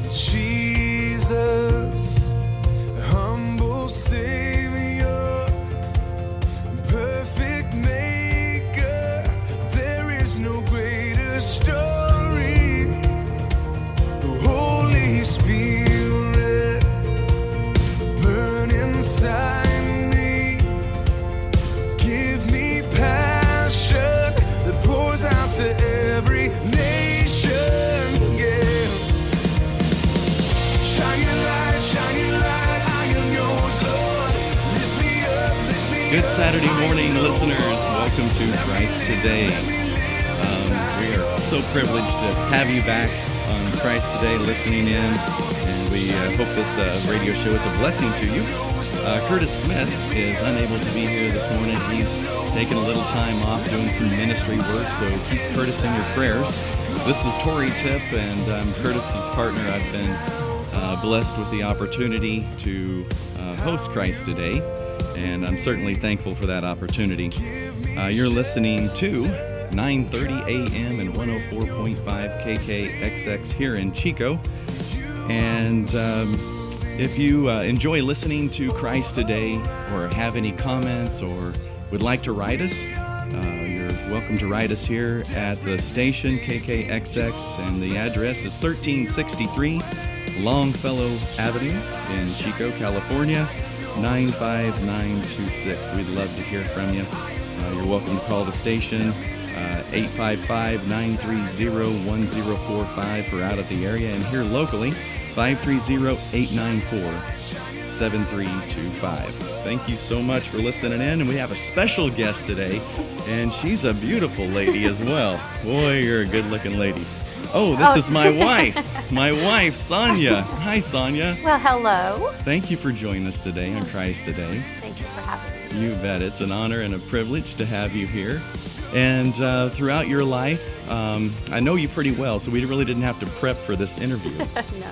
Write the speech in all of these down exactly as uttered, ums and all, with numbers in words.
Jesus, humble Savior, perfect Maker, there is no greater story. Holy Spirit, burn inside me, give me passion that pours out to every nation. Yeah. Shine your light, shine your light, I am yours, Lord. Lift me up, lift me Good up. Saturday morning, listeners. Welcome to Christ Today. Um, we are so privileged to have you back on Christ Today, listening in, and we uh, hope this uh, radio show is a blessing to you. Uh, Curtis Smith is unable to be here this morning. He's taking a little time off doing some ministry work, so keep Curtis in your prayers. This is Tori Tip, and I'm Curtis's partner. I've been uh, blessed with the opportunity to uh, host Christ Today, and I'm certainly thankful for that opportunity. Uh, you're listening to nine thirty a.m. and one oh four point five K K X X here in Chico. And um, if you uh, enjoy listening to Christ Today, or have any comments, or would like to write us, uh, you're welcome to write us here at the station, K K X X, and the address is thirteen sixty-three Longfellow Avenue in Chico, California, nine five nine two six. We'd love to hear from you. Uh, you're welcome to call the station, uh, eight five five, nine three zero, one zero four five for out of the area, and here locally, five three zero, eight nine four, seven three two five. Thank you so much for listening in, and we have a special guest today, and she's a beautiful lady as well. Boy, you're a good-looking lady. Oh, this Oh. is my wife, my wife, Sonia. Hi, Sonia. Well, hello. Thank you for joining us today on Christ Today. Thank you for having me. You bet. It's an honor and a privilege to have you here. And uh, throughout your life, um, I know you pretty well, so we really didn't have to prep for this interview. No.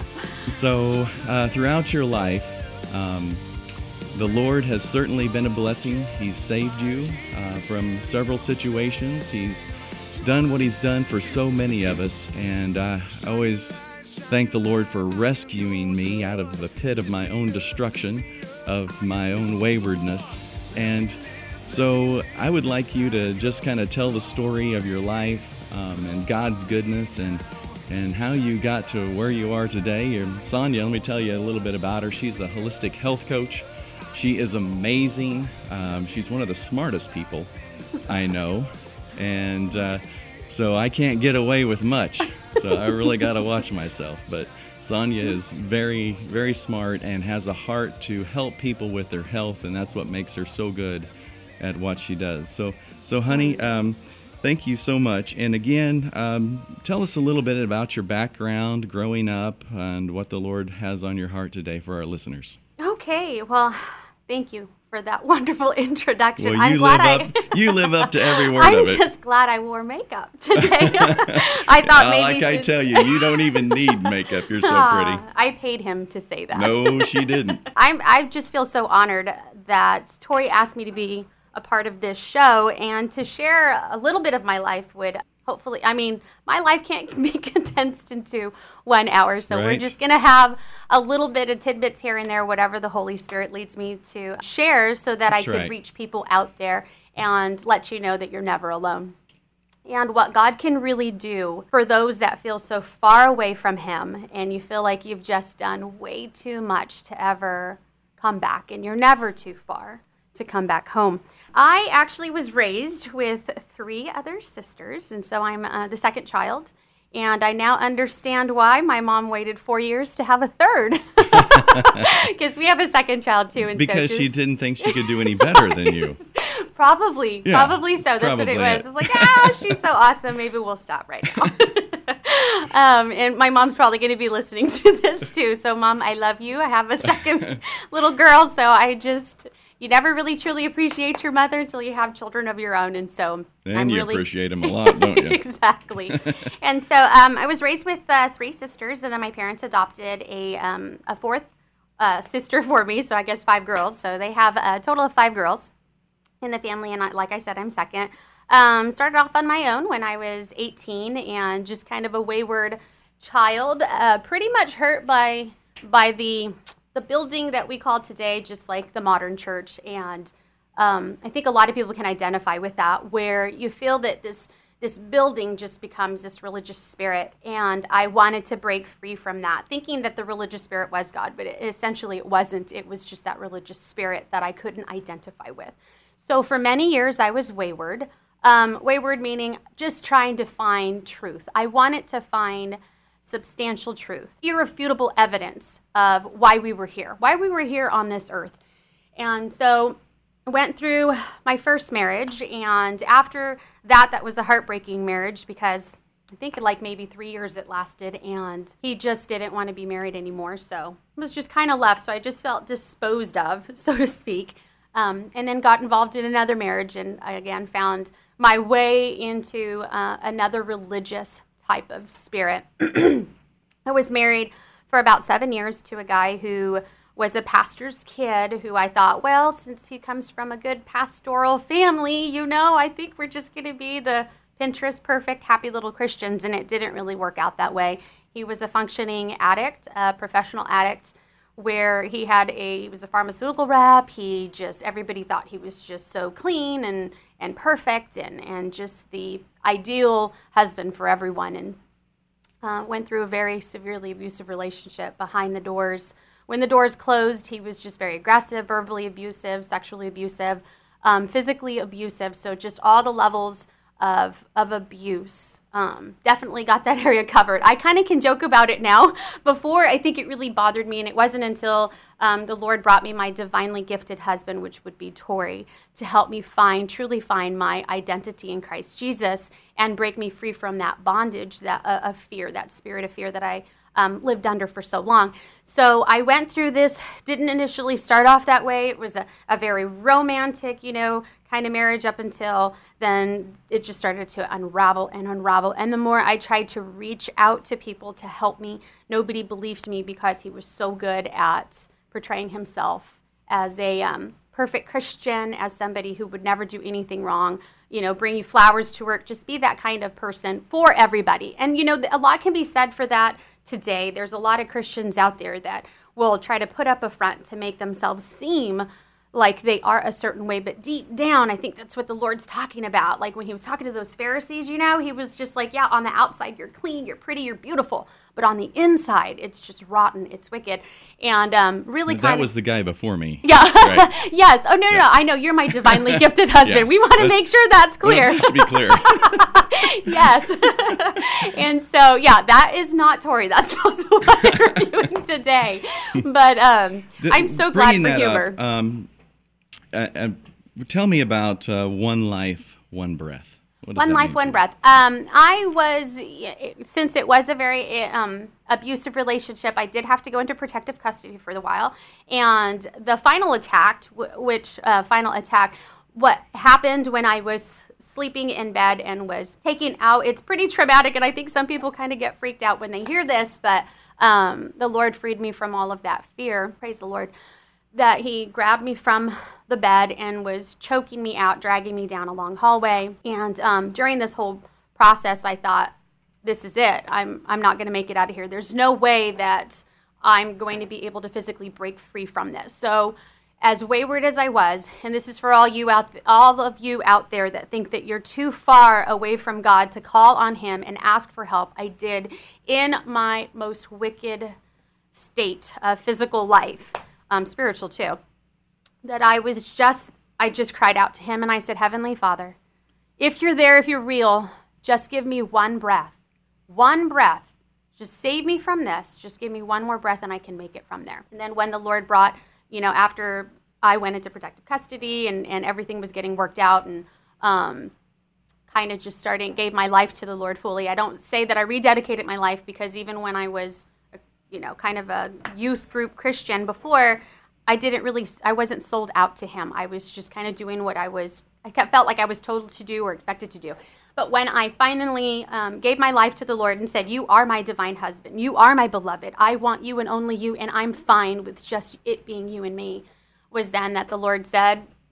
So uh, throughout your life, um, the Lord has certainly been a blessing. He's saved you uh, from several situations. He's done what He's done for so many of us, and uh, I always thank the Lord for rescuing me out of the pit of my own destruction, of my own waywardness. And so I would like you to just kind of tell the story of your life um, and God's goodness, and and how you got to where you are today. And Sonia, let me tell you a little bit about her. She's a holistic health coach. She is amazing. Um, she's one of the smartest people I know. And uh, so I can't get away with much. So I really got to watch myself. But Sonia is very, very smart and has a heart to help people with their health, and that's what makes her so good at what she does. So, so honey, um, thank you so much. And again, um, tell us a little bit about your background, growing up, and what the Lord has on your heart today for our listeners. Okay. Well, thank you for that wonderful introduction. Well, I'm you glad live I. up. You live up to every word I'm of it. just glad I wore makeup today. I thought Uh, maybe. like I since- tell you, you don't even need makeup. You're so pretty. Ah, I paid him to say that. No, she didn't. I'm. I just feel so honored that Tori asked me to be a part of this show and to share a little bit of my life would hopefully, I mean, my life can't be condensed into one hour, so we're Right. just going to have a little bit of tidbits here and there, whatever the Holy Spirit leads me to share, so that That's I could right. reach people out there and let you know that you're never alone. And what God can really do for those that feel so far away from Him and you feel like you've just done way too much to ever come back, and you're never too far to come back home. I actually was raised with three other sisters, and so I'm uh, the second child. And I now understand why my mom waited four years to have a third, because we have a second child too. And Because so she just, didn't think she could do any better than you. Probably, Yeah, probably so. that's That's what it probably was. it. It was like, ah, she's so awesome. Maybe we'll stop right now. um, and my mom's probably going to be listening to this too. So, Mom, I love you. I have a second little girl, so I just. You never really truly appreciate your mother until you have children of your own, and so And I'm you really appreciate them a lot, don't you? exactly. And so um, I was raised with uh, three sisters, and then my parents adopted a um, a fourth uh, sister for me. So I guess five girls. So they have a total of five girls in the family, and I, like I said, I'm second. Um, started off on my own when I was eighteen, and just kind of a wayward child, uh, pretty much hurt by by the the building that we call today, just like the modern church. And um, I think a lot of people can identify with that, where you feel that this this building just becomes this religious spirit. And I wanted to break free from that, thinking that the religious spirit was God, but it, essentially it wasn't. It was just that religious spirit that I couldn't identify with. So for many years, I was wayward. Um, wayward meaning just trying to find truth. I wanted to find substantial truth, irrefutable evidence of why we were here, why we were here on this earth. And so I went through my first marriage, and after that, that was a heartbreaking marriage because I think like maybe three years it lasted, and he just didn't want to be married anymore, so it was just kind of left, so I just felt disposed of, so to speak, um, and then got involved in another marriage, and I again found my way into uh, another religious type of spirit. I was married for about seven years to a guy who was a pastor's kid, who I thought, well, since he comes from a good pastoral family, you know, I think we're just going to be the Pinterest perfect, happy little Christians, and it didn't really work out that way. He was a functioning addict, a professional addict, where he had a, he was a pharmaceutical rep. He just, everybody thought he was just so clean and, and perfect and, and just the ideal husband for everyone. And uh, went through a very severely abusive relationship behind the doors. When the doors closed, he was just very aggressive, verbally abusive, sexually abusive, um, physically abusive. So just all the levels of of abuse. Um, definitely got that area covered. I kind of can joke about it now. Before, I think it really bothered me, and it wasn't until um, the Lord brought me my divinely gifted husband, which would be Tori, to help me find, truly find my identity in Christ Jesus and break me free from that bondage, that uh, of fear, that spirit of fear that I um, lived under for so long. So I went through this, didn't initially start off that way. It was a, a very romantic, you know, kind of marriage up until then it just started to unravel and unravel. And the more I tried to reach out to people to help me, nobody believed me because he was so good at portraying himself as a um, perfect Christian, as somebody who would never do anything wrong, you know, bring you flowers to work, just be that kind of person for everybody. And, you know, a lot can be said for that today. There's a lot of Christians out there that will try to put up a front to make themselves seem like they are a certain way, but deep down, I think that's what the Lord's talking about. Like when he was talking to those Pharisees, you know, he was just like, yeah, on the outside, you're clean, you're pretty, you're beautiful, but on the inside, it's just rotten, it's wicked, and um, really kind of... That was the guy before me. Yeah, right. Yes. Oh, no, no, yeah. no, I know, you're my divinely gifted husband. Yeah. We want to Let's, make sure that's clear. To be clear. Yes. And so, yeah, that is not Tori. That's not the one we're doing today. But um, D- I'm so glad for humor. Up, um, Uh, uh, tell me about uh, One Life, One Breath. What does One that Life, mean One to Breath. Um, I was, since it was a very um, abusive relationship, I did have to go into protective custody for a while. And the final attack, which uh, final attack, what happened when I was sleeping in bed and was taken out, it's pretty traumatic, and I think some people kind of get freaked out when they hear this, but um, the Lord freed me from all of that fear. Praise the Lord. That he grabbed me from the bed and was choking me out, dragging me down a long hallway. And um, during this whole process, I thought, this is it. I'm I'm not going to make it out of here. There's no way that I'm going to be able to physically break free from this. So as wayward as I was, and this is for all you out, all of you out there that think that you're too far away from God to call on him and ask for help, I did in my most wicked state of physical life. Um, spiritual too, that I was just, I just cried out to him and I said, Heavenly Father, if you're there, if you're real, just give me one breath, one breath, just save me from this, just give me one more breath and I can make it from there. And then when the Lord brought, you know, after I went into protective custody and, and everything was getting worked out and um, kind of just starting, gave my life to the Lord fully. I don't say that I rededicated my life because even when I was you know, kind of a youth group Christian before, I didn't really, I wasn't sold out to him. I was just kind of doing what I was, I kept, felt like I was told to do or expected to do. But when I finally um, gave my life to the Lord and said, you are my divine husband, you are my beloved, I want you and only you, and I'm fine with just it being you and me, was then that the Lord said,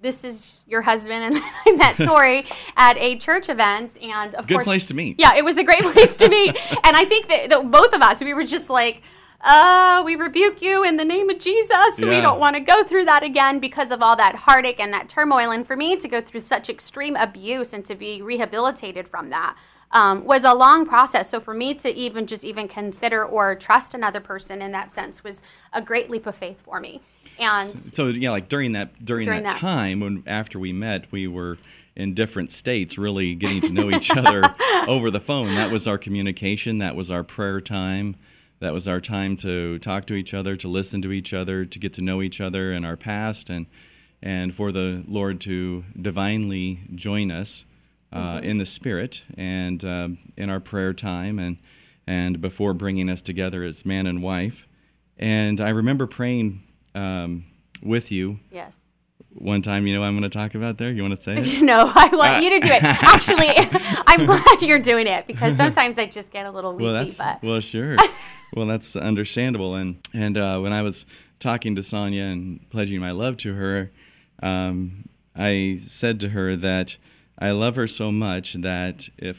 this is your husband, and I met Tori at a church event, and of Good course, place to meet. Yeah, it was a great place to meet, and I think that, that both of us, we were just like, uh, we rebuke you in the name of Jesus. Yeah. We don't want to go through that again because of all that heartache and that turmoil, and for me to go through such extreme abuse and to be rehabilitated from that um, was a long process. So for me to even just even consider or trust another person in that sense was a great leap of faith for me. And So, so yeah, like during that during, During that, that- time when after we met, we were in different states, really getting to know each other over the phone. That was our communication. That was our prayer time. That was our time to talk to each other, to listen to each other, to get to know each other in our past, and and for the Lord to divinely join us uh, Mm-hmm. in the Spirit and um, in our prayer time, and and before bringing us together as man and wife. And I remember praying um, with you yes. one time. You know what I'm going to talk about there? You want to say it? No, I want Uh, you to do it. Actually, I'm glad you're doing it because sometimes I just get a little Well, weepy. that's But well, sure. Well, that's understandable. And and uh, when I was talking to Sonia and pledging my love to her, um, I said to her that I love her so much that if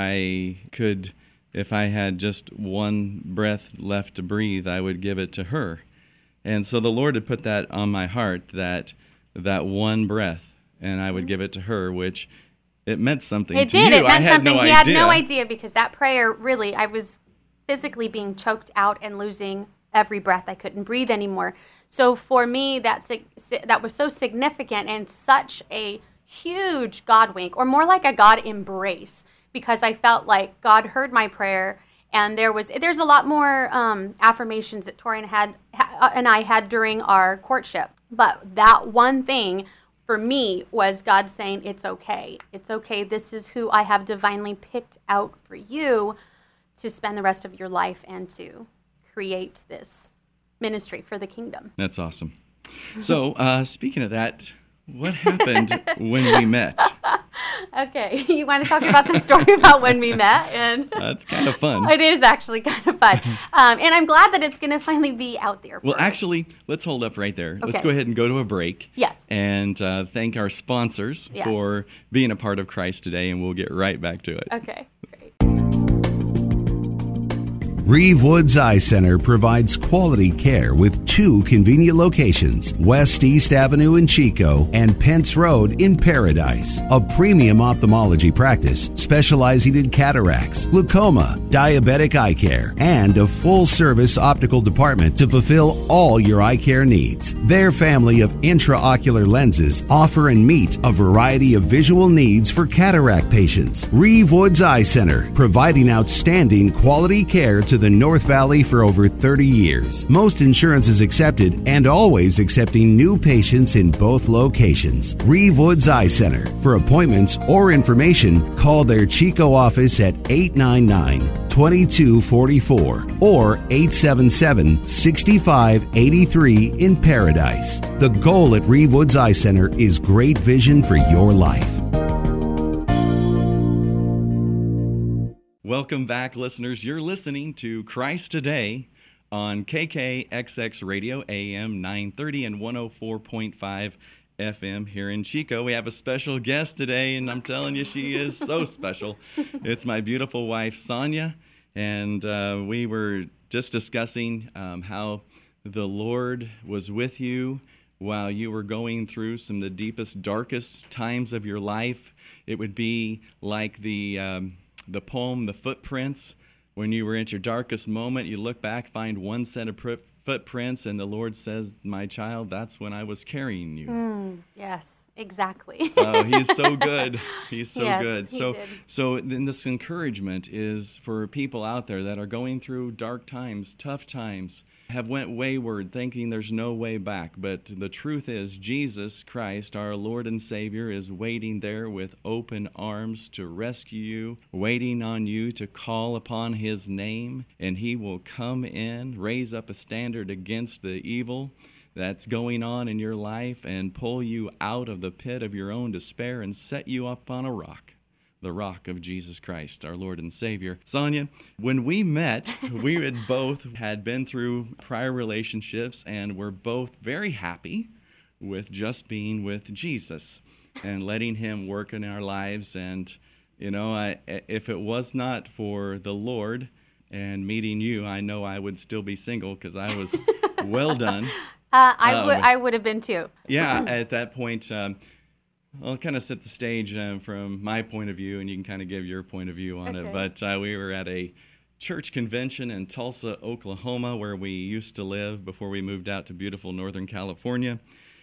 I could, if I had just one breath left to breathe, I would give it to her. And so the Lord had put that on my heart, that that one breath, and I would give it to her, which it meant something it to did. you. It meant I had something. no he idea. had no idea because that prayer really, I was physically being choked out and losing every breath. I couldn't breathe anymore. So for me, that sig- si- that was so significant and such a huge God wink, or more like a God embrace, because I felt like God heard my prayer. And there was there's a lot more um, affirmations that Tori and had ha, and I had during our courtship, but that one thing for me was God saying, "It's okay, it's okay. This is who I have divinely picked out for you to spend the rest of your life and to create this ministry for the kingdom." That's awesome. So, uh, speaking of that, what happened when we met? Okay, you want to talk about the story about when we met? And That's kind of fun. it is actually kind of fun, um, and I'm glad that it's going to finally be out there. Well, for- actually, let's hold up right there. Let's Okay. go ahead and go to a break. Yes. And uh, thank our sponsors Yes. for being a part of Christ today, and we'll get right back to it. Okay, great. Reeve Woods Eye Center provides quality care with two convenient locations, West East Avenue in Chico and Pence Road in Paradise. A premium ophthalmology practice specializing in cataracts, glaucoma, diabetic eye care, and a full-service optical department to fulfill all your eye care needs. Their family of intraocular lenses offer and meet a variety of visual needs for cataract patients. Reeve Woods Eye Center, providing outstanding quality care to the North Valley for over thirty years. Most insurance is accepted and always accepting new patients in both locations. Reeve Woods Eye Center. For appointments or information, call their Chico office at eight nine nine, two two four four or eight seven seven, six five eight three in Paradise. The goal at Reeve Woods Eye Center is great vision for your life. Welcome back, listeners. You're listening to Christ Today on K K X X Radio, A M nine thirty and one oh four point five F M here in Chico. We have a special guest today, and I'm telling you, she is so special. It's my beautiful wife, Sonia, and uh, we were just discussing um, how the Lord was with you while you were going through some of the deepest, darkest times of your life. It would be like the... Um, The poem, The Footprints, when you were at your darkest moment, you look back, find one set of pr- footprints, and the Lord says, "My child, that's when I was carrying you." Mm, yes, exactly. Oh, he's so good. He's so Yes, good. he So, did. so then this encouragement is for people out there that are going through dark times, tough times, have went wayward, thinking there's no way back. But the truth is, Jesus Christ, our Lord and Savior, is waiting there with open arms to rescue you, waiting on you to call upon His name, and He will come in, raise up a standard against the evil that's going on in your life and pull you out of the pit of your own despair and set you up on a rock, the rock of Jesus Christ, our Lord and Savior. Sonia, when we met, we had both had been through prior relationships and were both very happy with just being with Jesus and letting him work in our lives. And, you know, I, if it was not for the Lord and meeting you, I know I would still be single because I was well done. Uh, I um, would I would have been too. Yeah, at that point, um, I'll kind of set the stage um, from my point of view, and you can kind of give your point of view on Okay. it. But uh, we were at a church convention in Tulsa, Oklahoma, where we used to live before we moved out to beautiful Northern California.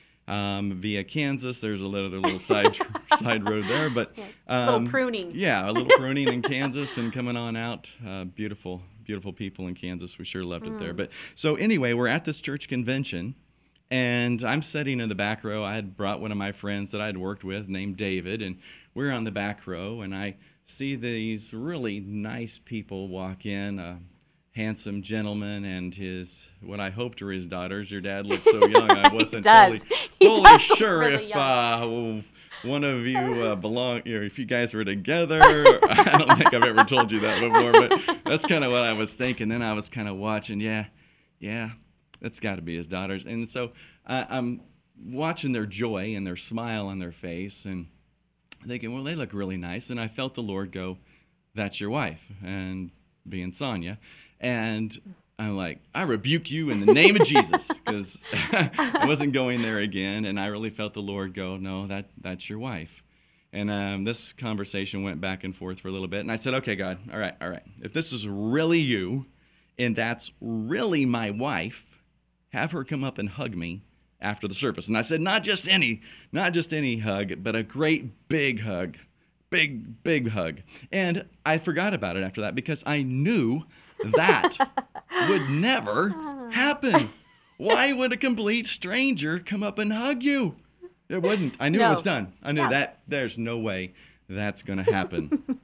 Um, via Kansas, there's a little, little side side road there, but Yes. um, Little pruning. Yeah, a little pruning in Kansas, and coming on out. Uh, beautiful, beautiful people in Kansas. We sure loved it there. Mm. But so anyway, we're at this church convention, and I'm sitting in the back row. I had brought one of my friends that I'd worked with named David, and we're on the back row, and I see these really nice people walk in. Uh, handsome gentleman and his, what I hoped were his daughters. Your dad looked so young, I wasn't He does. totally, He totally does look sure really if young. uh, one of you uh, belong, you know, if you guys were together. I don't think I've ever told you that before, but that's kind of what I was thinking. Then I was kind of watching, yeah, yeah, that's got to be his daughters. And so I, I'm watching their joy and their smile on their face and thinking, well, they look really nice. And I felt the Lord go, that's your wife, and being Sonia. And I'm like, I rebuke you in the name of Jesus, because I wasn't going there again. And I really felt the Lord go, no, that that's your wife. And um, this conversation went back and forth for a little bit. And I said, okay, God, all right, all right. If this is really you, and that's really my wife, have her come up and hug me after the service. And I said, not just any, not just any hug, but a great big hug. Big, big hug. And I forgot about it after that because I knew that would never happen. Why would a complete stranger come up and hug you? It wouldn't. I knew No. it was done. I knew Yeah. that there's no way that's going to happen.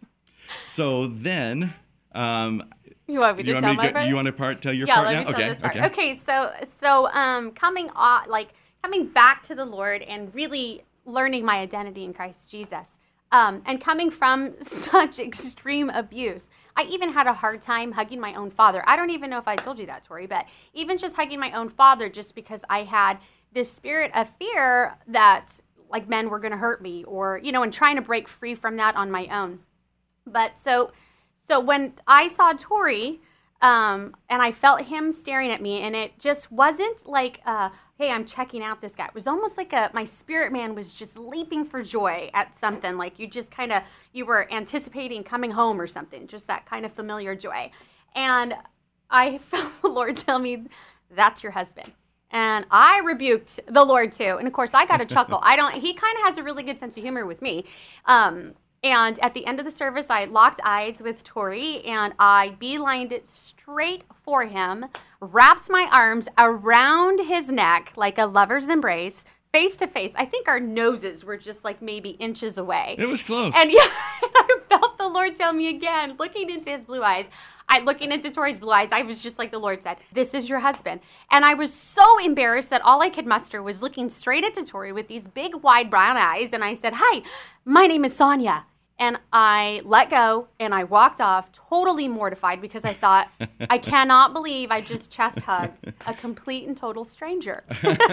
So then, um, You want me to you want tell me my to, part? you want to part, tell your yeah, part let now? me tell okay. this part. Okay. Okay, so so um, coming off, like coming back to the Lord and really learning my identity in Christ Jesus, um, and coming from such extreme abuse. I even had a hard time hugging my own father. I don't even know if I told you that, Tori, but even just hugging my own father, just because I had this spirit of fear that like men were going to hurt me, or you know, and trying to break free from that on my own. But so. So when I saw Tori, um, and I felt him staring at me, and it just wasn't like, uh, hey, I'm checking out this guy. It was almost like a, my spirit man was just leaping for joy at something, like you just kind of, you were anticipating coming home or something, just that kind of familiar joy. And I felt the Lord tell me, that's your husband. And I rebuked the Lord too. And of course, I got a chuckle. I don't, he kind of has a really good sense of humor with me. Um, And at the end of the service, I locked eyes with Tori, and I beelined it straight for him, wrapped my arms around his neck like a lover's embrace, face to face. I think our noses were just like maybe inches away. It was close. And yeah, I felt the Lord tell me again, looking into his blue eyes, I looking into Tori's blue eyes, I was just like the Lord said, this is your husband. And I was so embarrassed that all I could muster was looking straight into Tori with these big, wide brown eyes. And I said, hi, my name is Sonia. And I let go, and I walked off totally mortified because I thought, I cannot believe I just chest hugged a complete and total stranger.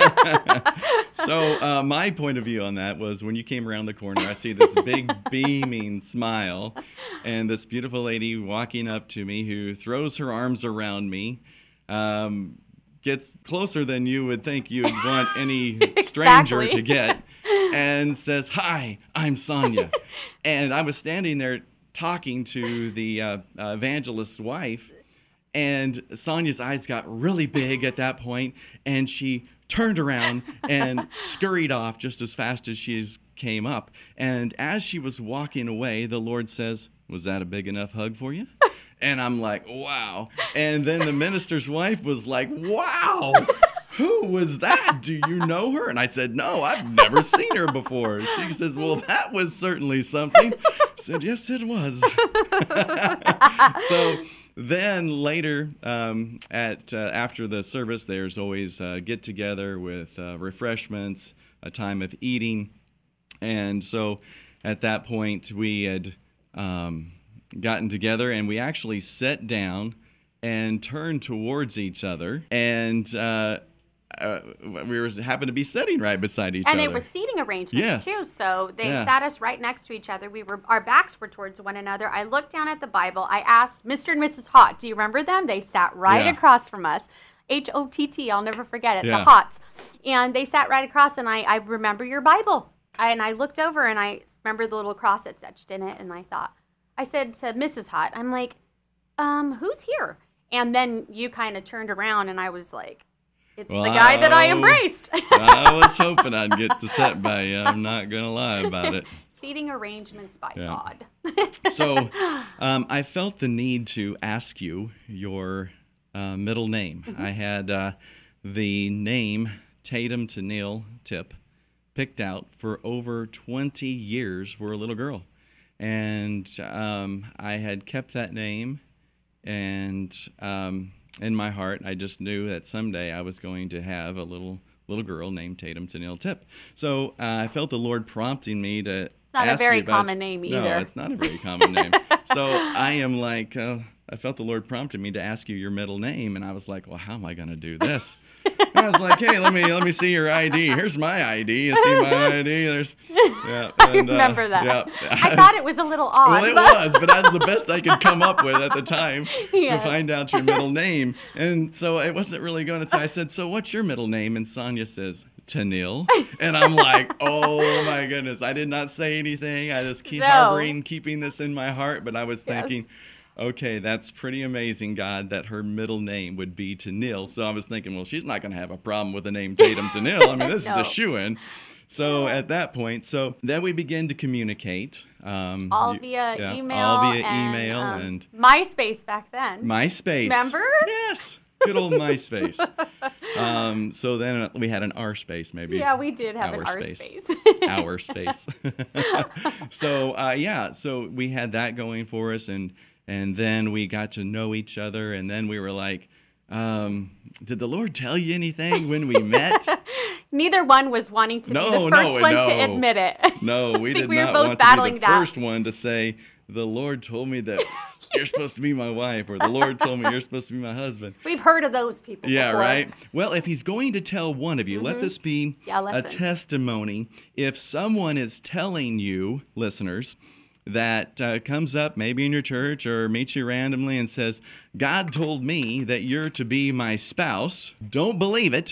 So uh, my point of view on that was when you came around the corner, I see this big beaming smile and this beautiful lady walking up to me who throws her arms around me, um, gets closer than you would think you'd want any stranger Exactly. to get, and says, hi, I'm Sonia. And I was standing there talking to the uh, uh, evangelist's wife, and Sonia's eyes got really big at that point, and she turned around and scurried off just as fast as she came up. And as she was walking away, the Lord says, was that a big enough hug for you? And I'm like, wow. And then the minister's wife was like, wow, who was that? Do you know her? And I said, no, I've never seen her before. She says, well, that was certainly something. I said, yes, it was. So then later, um, at uh, after the service, there's always a get-together with uh, refreshments, a time of eating. And so at that point, we had um, gotten together, and we actually sat down and turned towards each other. And uh, uh, we were happened to be sitting right beside each and other. it was seating arrangements Yes. too, so they Yeah. sat us right next to each other. We were our backs were towards one another. I looked down at the Bible. I asked Mister and Missus Hott, do you remember them? They sat right Yeah. across from us. H O T T, I'll never forget it, Yeah. the Hotts. And they sat right across, and I, I remember your Bible. I, and I looked over, and I remember the little cross that's etched in it, and I thought, I said to Missus Hott, I'm like, um, who's here? And then you kind of turned around, and I was like, it's Well, the guy that I I- embraced. I was hoping I'd get to sit by you. I'm not going to lie about it. Seating arrangements by Yeah. God. So um, I felt the need to ask you your uh, middle name. Mm-hmm. I had uh, the name Tatum Tennille Tip picked out for over twenty years for a little girl. And um, I had kept that name, and um, in my heart, I just knew that someday I was going to have a little little girl named Tatum Tennille Tip. So uh, I felt the Lord prompting me to It's not a ask very you about- common name either. No, it's not a very common name. So I am like, uh, I felt the Lord prompted me to ask you your middle name, and I was like, well, how am I going to do this? And I was like, hey, let me let me see your I D. Here's my I D. You see my I D? There's, yeah. I and, uh, remember that. yeah. I thought it was a little odd. Well, it but- was, but that was the best I could come up with at the time Yes. to find out your middle name. And so it wasn't really going to. So I said, so what's your middle name? And Sonia says, Tennille. And I'm like, oh my goodness. I did not say anything. I just keep No. harboring, keeping this in my heart. But I was Yes. thinking, okay, that's pretty amazing, God, that her middle name would be Tennille. So I was thinking, well, she's not going to have a problem with the name Tatum Tennille. I mean, this No. is a shoo-in. So at that point, so then we begin to communicate. Um, all you- via yeah, email. All via and, email um, and MySpace back then. MySpace. Remember? Yes. Good old MySpace. um, so then we had an R space, maybe. Yeah, we did have Our an R space. space. Our space. so uh, yeah, so we had that going for us, and and then we got to know each other, and then we were like, um, did the Lord tell you anything when we met? Neither one was wanting to No, be the first no, one no. to admit it. No, we I think did we were not both want battling to be the that. first one to say, the Lord told me that you're supposed to be my wife, or the Lord told me you're supposed to be my husband. We've heard of those people Yeah, before. right? Well, if he's going to tell one of you, let this be Yeah, a listen. testimony. If someone is telling you, listeners, that uh, comes up maybe in your church or meets you randomly and says, God told me that you're to be my spouse, don't believe it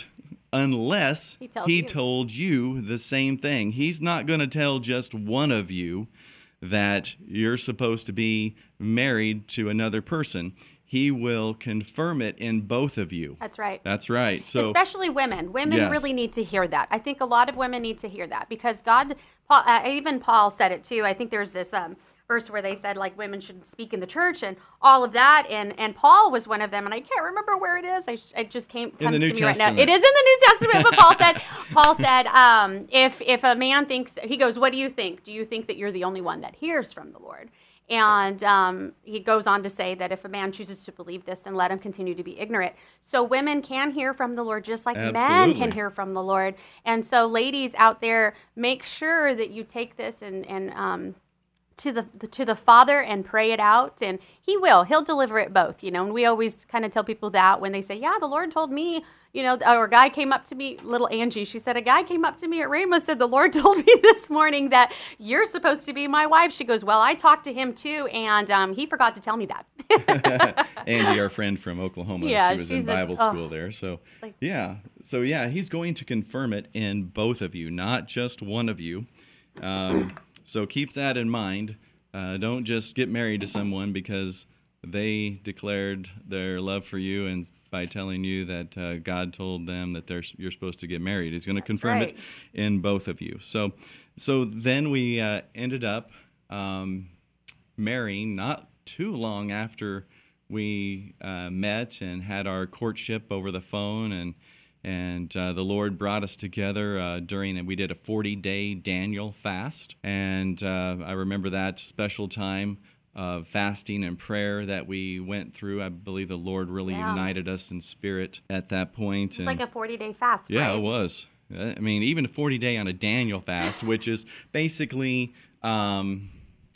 unless He tells he you. told you the same thing. He's not going to tell just one of you that you're supposed to be married to another person. He will confirm it in both of you. That's right. That's right. So Especially women. Women Yes. really need to hear that. I think a lot of women need to hear that because God, Paul, uh, even Paul said it too. I think there's this um, verse where they said like women should speak in the church and all of that. And and Paul was one of them. And I can't remember where it is. I sh- it just came comes the New to me right now. Testament. It is in the New Testament. But Paul said, Paul said, um, if if a man thinks, he goes, what do you think? Do you think that you're the only one that hears from the Lord? And um, he goes on to say that if a man chooses to believe this, then let him continue to be ignorant. So women can hear from the Lord just like men Absolutely. can hear from the Lord. And so ladies out there, make sure that you take this and, and um, to the, the to the Father and pray it out. And he will. He'll deliver it both, you know. And we always kind of tell people that when they say, yeah, the Lord told me, you know, or a guy came up to me, little Angie, she said, a guy came up to me at Rhema, said, the Lord told me this morning that you're supposed to be my wife. She goes, well, I talked to him too, and um, he forgot to tell me that. Angie, our friend from Oklahoma, Yeah, she was in she's a- Bible oh. school there. So Like- yeah, so yeah, he's going to confirm it in both of you, not just one of you. Um, so keep that in mind. Uh, don't just get married to someone because they declared their love for you and by telling you that uh, God told them that they're, you're supposed to get married. He's going to confirm right. it in both of you. So, so then we uh, ended up um, marrying not too long after we uh, met and had our courtship over the phone, and and uh, the Lord brought us together uh, during, and we did a forty-day Daniel fast, and uh, I remember that special time of fasting and prayer that we went through. I believe the Lord really Yeah. united us in spirit at that point. It's and like a forty-day fast, yeah, right? it was. I mean, even a forty-day on a Daniel fast, which is basically um,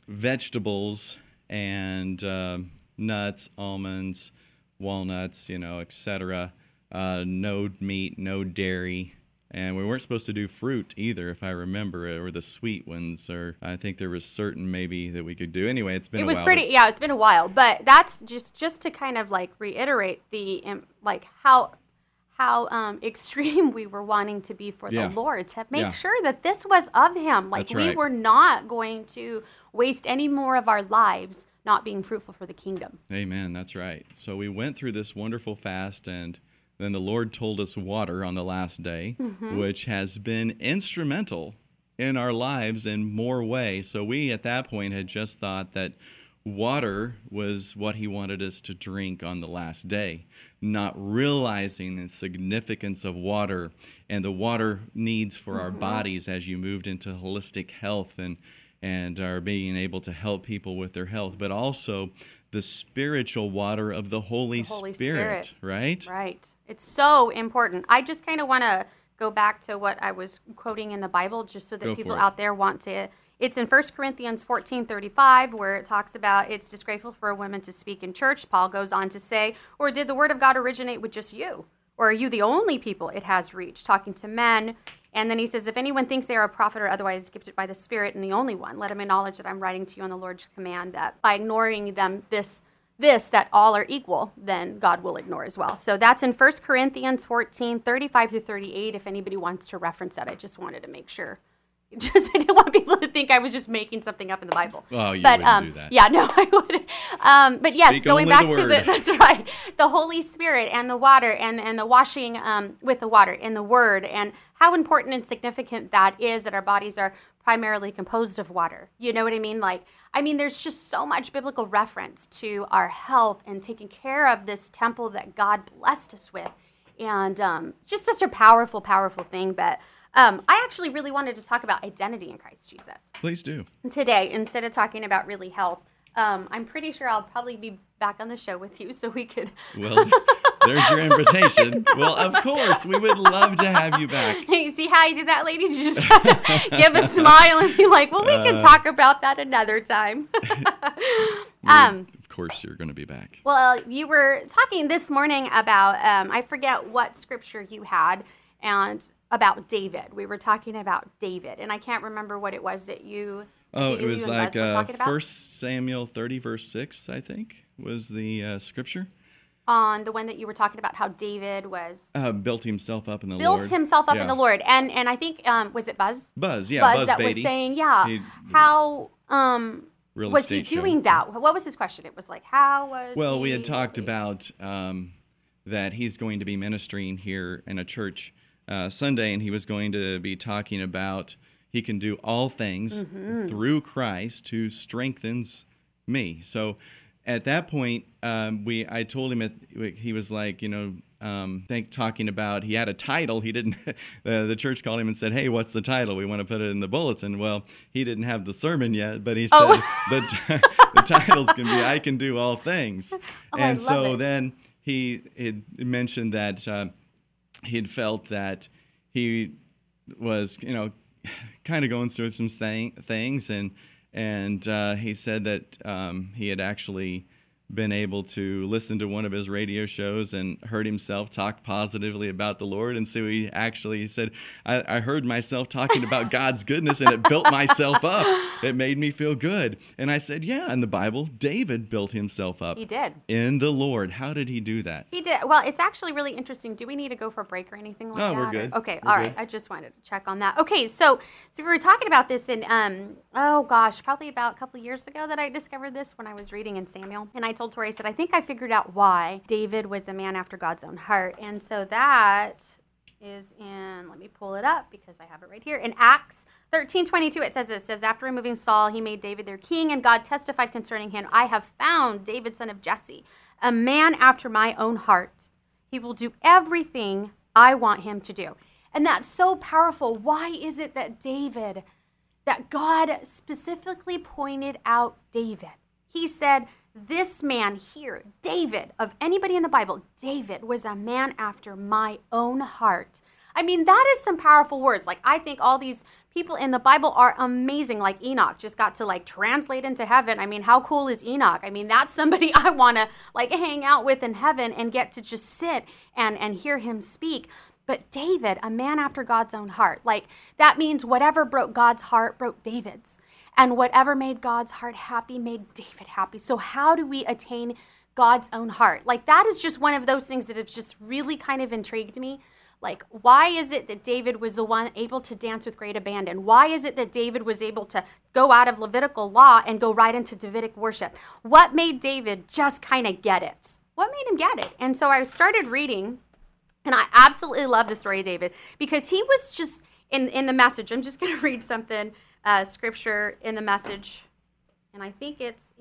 vegetables and uh, nuts, almonds, walnuts, you know, et cetera, uh, no meat, no dairy. And we weren't supposed to do fruit either, if I remember it, or the sweet ones, or I think there was certain maybe that we could do. Anyway, it's been it a was while. pretty, It's- yeah, it's been a while. But that's just just to kind of like reiterate the um, like how how um, extreme we were wanting to be for Yeah. the Lord, to make Yeah. sure that this was of Him. Like That's we right. were not going to waste any more of our lives not being fruitful for the kingdom. Amen. That's right. So we went through this wonderful fast, and then the Lord told us water on the last day, Mm-hmm. which has been instrumental in our lives in more ways. So we, at that point, had just thought that water was what He wanted us to drink on the last day, not realizing the significance of water and the water needs for our bodies as you moved into holistic health and and are being able to help people with their health, but also the spiritual water of the Holy, The Holy Spirit, Spirit. right? Right. It's so important. I just kind of want to go back to what I was quoting in the Bible, just so that Go people for it. out there want to. It's in First Corinthians fourteen thirty-five, where it talks about it's disgraceful for a woman to speak in church. Paul goes on to say, or did the word of God originate with just you? Or are you the only people it has reached? Talking to men. And then he says, if anyone thinks they are a prophet or otherwise gifted by the Spirit and the only one, let him acknowledge that I'm writing to you on the Lord's command, that by ignoring them, this, this, that all are equal, then God will ignore as well. So that's in First Corinthians fourteen, thirty-five through thirty-eight, if anybody wants to reference that. I just wanted to make sure. Just I didn't want people to think I was just making something up in the Bible. Oh, you but, wouldn't um, do that. Yeah, no, I would. Um, but yes, Speak going only back the to the word. that's right, the Holy Spirit and the water and and the washing um, with the water and the Word, and how important and significant that is, that our bodies are primarily composed of water. You know what I mean? Like, I mean, there's just so much biblical reference to our health and taking care of this temple that God blessed us with, and um, it's just such a powerful, powerful thing. But Um, I actually really wanted to talk about identity in Christ Jesus Please do. today instead of talking about really health. Um, I'm pretty sure I'll probably be back on the show with you, so we could. Well, there's your invitation. Well, of course, we would love to have you back. Hey, you see how I did that, ladies? You just gotta give a smile and be like, "Well, we can Uh, talk about that another time." um, Of course, you're going to be back. well, you were talking this morning about um, I forget what scripture you had, and about David. We were talking about David, and I can't remember what it was that you. Oh, that it you was and like Buzz were uh, talking about? First Samuel thirty, verse six, I think, was the uh, scripture. On the one that you were talking about, how David was Uh, built himself up in the built Lord. himself up Yeah. in the Lord, and and I think um, was it Buzz? Buzz, yeah, Buzz, Buzz that Beatty. was saying, yeah, He- how um, Real was he estate show. doing that? What was his question? It was like, how was Well, he, we had talked he- about um, that he's going to be ministering here in a church uh, Sunday, and he was going to be talking about he can do all things Mm-hmm. through Christ who strengthens me. So at that point, um, we I told him, at, he was like, you know, um, think, talking about, he had a title. He didn't, uh, the church called him and said, hey, what's the title? We want to put it in the bulletin. Well, he didn't have the sermon yet, but he said, Oh. the, t- the titles can be, I can do all things. Oh, I and love so it. then he had mentioned that uh, he had felt that he was, you know, kind of going through some thing, things, and and uh, he said that um, he had actually been able to listen to one of his radio shows and heard himself talk positively about the Lord. And so he actually said, I, I heard myself talking about God's goodness, and it built myself up. It made me feel good. And I said, yeah, in the Bible, David built himself up He did. in the Lord. How did he do that? He did. Well, it's actually really interesting. Do we need to go for a break or anything like No, that? we're or- good. Okay, We're all right. good. I just wanted to check on that. Okay, so so we were talking about this in um oh gosh, probably about a couple of years ago that I discovered this when I was reading in Samuel, and I told Tori, I said, I think I figured out why David was the man after God's own heart, and so that is in. Let me pull it up because I have it right here in Acts thirteen twenty-two. It says this, it says, after removing Saul, he made David their king, and God testified concerning him, I have found David, son of Jesse, a man after my own heart. He will do everything I want him to do. And that's so powerful. Why is it that David, that God specifically pointed out David? He said, this man here, David, of anybody in the Bible, David was a man after my own heart. I mean, that is some powerful words. Like, I think all these people in the Bible are amazing. Like Enoch just got to like translate into heaven. I mean, how cool is Enoch? I mean, that's somebody I want to like hang out with in heaven and get to just sit and, and hear him speak. But David, a man after God's own heart, like that means whatever broke God's heart broke David's. And whatever made God's heart happy made David happy. So how do we attain God's own heart? Like that is just one of those things that have just really kind of intrigued me. Like, why is it that David was the one able to dance with great abandon? Why is it that David was able to go out of Levitical law and go right into Davidic worship? What made David just kind of get it? What made him get it? And so I started reading, and I absolutely love the story of David because he was just, in, in the Message, I'm just going to read something, uh, scripture in the Message. And I think it's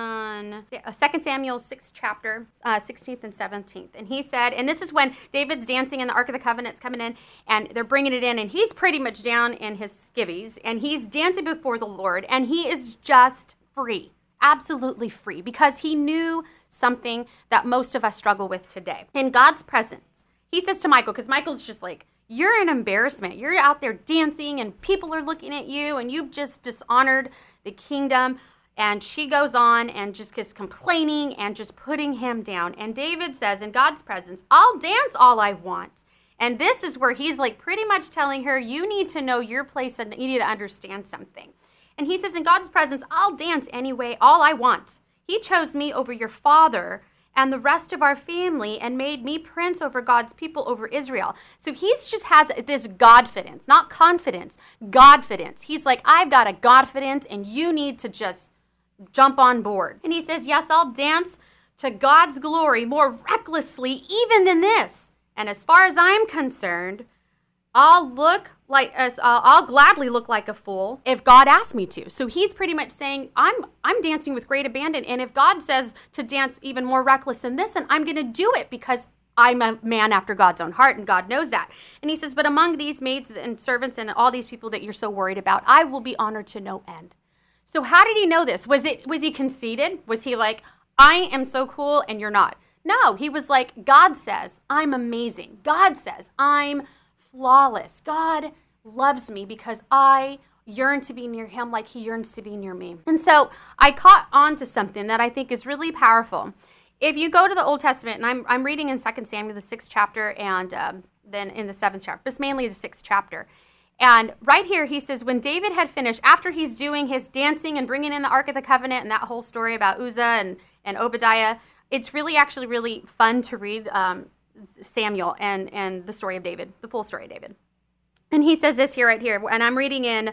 in Second Samuel sixth chapter, uh, sixteenth and seventeenth. And he said, and this is when David's dancing and the Ark of the Covenant's coming in, and they're bringing it in, and he's pretty much down in his skivvies, and he's dancing before the Lord, and he is just free, absolutely free, because he knew something that most of us struggle with today. In God's presence, he says to Michael, because Michael's just like, you're an embarrassment. You're out there dancing, and people are looking at you, and you've just dishonored the kingdom. And she goes on and just gets complaining and just putting him down. And David says, in God's presence, I'll dance all I want. And this is where he's like pretty much telling her, you need to know your place and you need to understand something. And he says, in God's presence, I'll dance anyway, all I want. He chose me over your father and the rest of our family and made me prince over God's people, over Israel. So he's just has this Godfidence, not confidence, Godfidence. He's like, I've got a Godfidence and you need to just jump on board. And he says, yes, I'll dance to God's glory more recklessly even than this. And as far as I'm concerned, I'll look like as uh, I'll gladly look like a fool if God asks me to. So he's pretty much saying, I'm I'm dancing with great abandon, and if God says to dance even more reckless than this, then I'm going to do it because I'm a man after God's own heart, and God knows that. And he says, but among these maids and servants and all these people that you're so worried about, I will be honored to no end. So how did he know this? Was it was he conceited? Was he like, I am so cool and you're not? No, he was like, God says I'm amazing. God says I'm flawless. God loves me because I yearn to be near him like he yearns to be near me. And so I caught on to something that I think is really powerful. If you go to the Old Testament, and I'm I'm reading in Second Samuel, the sixth chapter, and um, then in the seventh chapter, but it's mainly the sixth chapter. And right here, he says, when David had finished, after he's doing his dancing and bringing in the Ark of the Covenant and that whole story about Uzzah and, and Obadiah, it's really actually really fun to read um, Samuel and, and the story of David, the full story of David. And he says this here, right here, and I'm reading in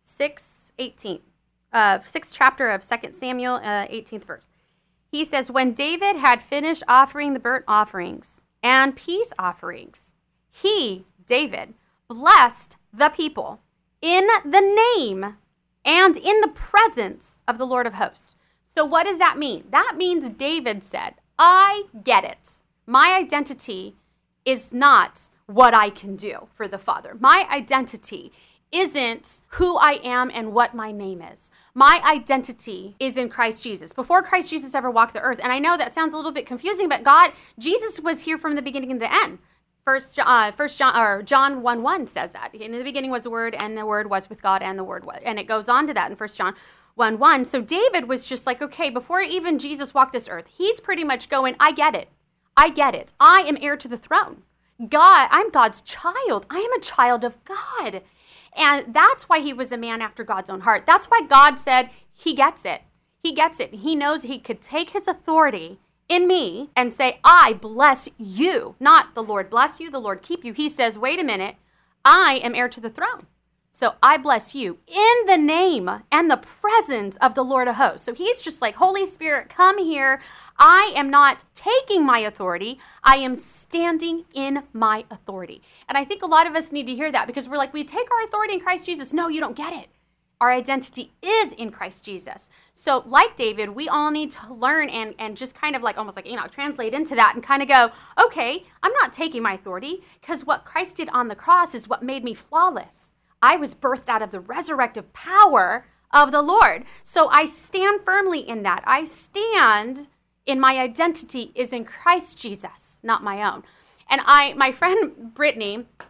six eighteen, uh, sixth chapter of Second Samuel, uh, eighteenth verse. He says, when David had finished offering the burnt offerings and peace offerings, he, David, blessed the people in the name and in the presence of the Lord of hosts. So what does that mean? That means David said, I get it. My identity is not what I can do for the Father. My identity isn't who I am and what my name is. My identity is in Christ Jesus. Before Christ Jesus ever walked the earth, and I know that sounds a little bit confusing, but God, Jesus was here from the beginning and the end. First, uh, First John or John one one says that. In the beginning was the Word, and the Word was with God, and the Word was. And it goes on to that in First John one one. So David was just like, okay, before even Jesus walked this earth, he's pretty much going, I get it. I get it. I am heir to the throne. God, I'm God's child. I am a child of God. And that's why he was a man after God's own heart. That's why God said he gets it. He gets it. He knows he could take his authority in me and say, I bless you. Not the Lord bless you, the Lord keep you. He says, wait a minute, I am heir to the throne. So I bless you in the name and the presence of the Lord of hosts. So he's just like, Holy Spirit, come here. I am not taking my authority. I am standing in my authority. And I think a lot of us need to hear that because we're like, we take our authority in Christ Jesus. No, you don't get it. Our identity is in Christ Jesus. So like David, we all need to learn and, and just kind of like almost like Enoch, translate into that and kind of go, okay, I'm not taking my authority because what Christ did on the cross is what made me flawless. I was birthed out of the resurrective power of the Lord. So I stand firmly in that. I stand in my identity is in Christ Jesus, not my own. And I, my friend Brittany,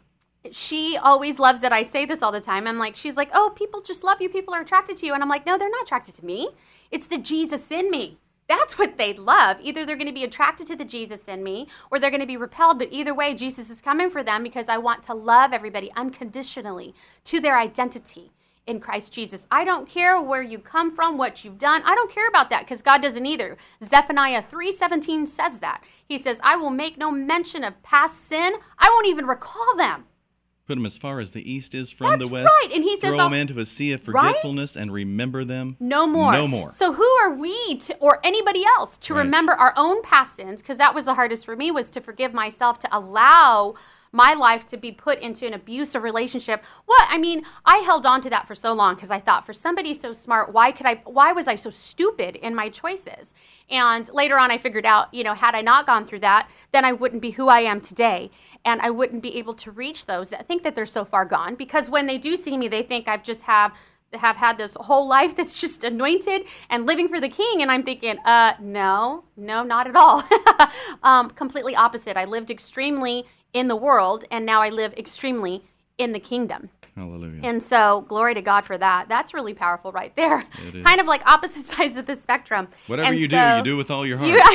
she always loves that I say this all the time. I'm like, she's like, oh, people just love you. People are attracted to you. And I'm like, no, they're not attracted to me. It's the Jesus in me. That's what they love. Either they're going to be attracted to the Jesus in me or they're going to be repelled. But either way, Jesus is coming for them because I want to love everybody unconditionally to their identity in Christ Jesus. I don't care where you come from, what you've done. I don't care about that because God doesn't either. Zephaniah three seventeen says that. He says, I will make no mention of past sin. I won't even recall them. Put them as far as the east is from That's the west. right. And he says, throw them into a sea of forgetfulness right? and remember them no more. No more. So who are we to, or anybody else to right. remember our own past sins? Because that was the hardest for me, was to forgive myself, to allow my life to be put into an abusive relationship. What? I mean, I held on to that for so long because I thought, for somebody so smart, why could I? Why was I so stupid in my choices? And later on, I figured out, you know, had I not gone through that, then I wouldn't be who I am today. And I wouldn't be able to reach those that think that they're so far gone. Because when they do see me, they think I've just have have had this whole life that's just anointed and living for the King. And I'm thinking, uh, no, no, not at all. um, completely opposite. I lived extremely in the world, and now I live extremely in the kingdom. Hallelujah. And so, glory to God for that. That's really powerful right there. It is. Kind of like opposite sides of the spectrum. Whatever and you so, do, you do with all your heart. You,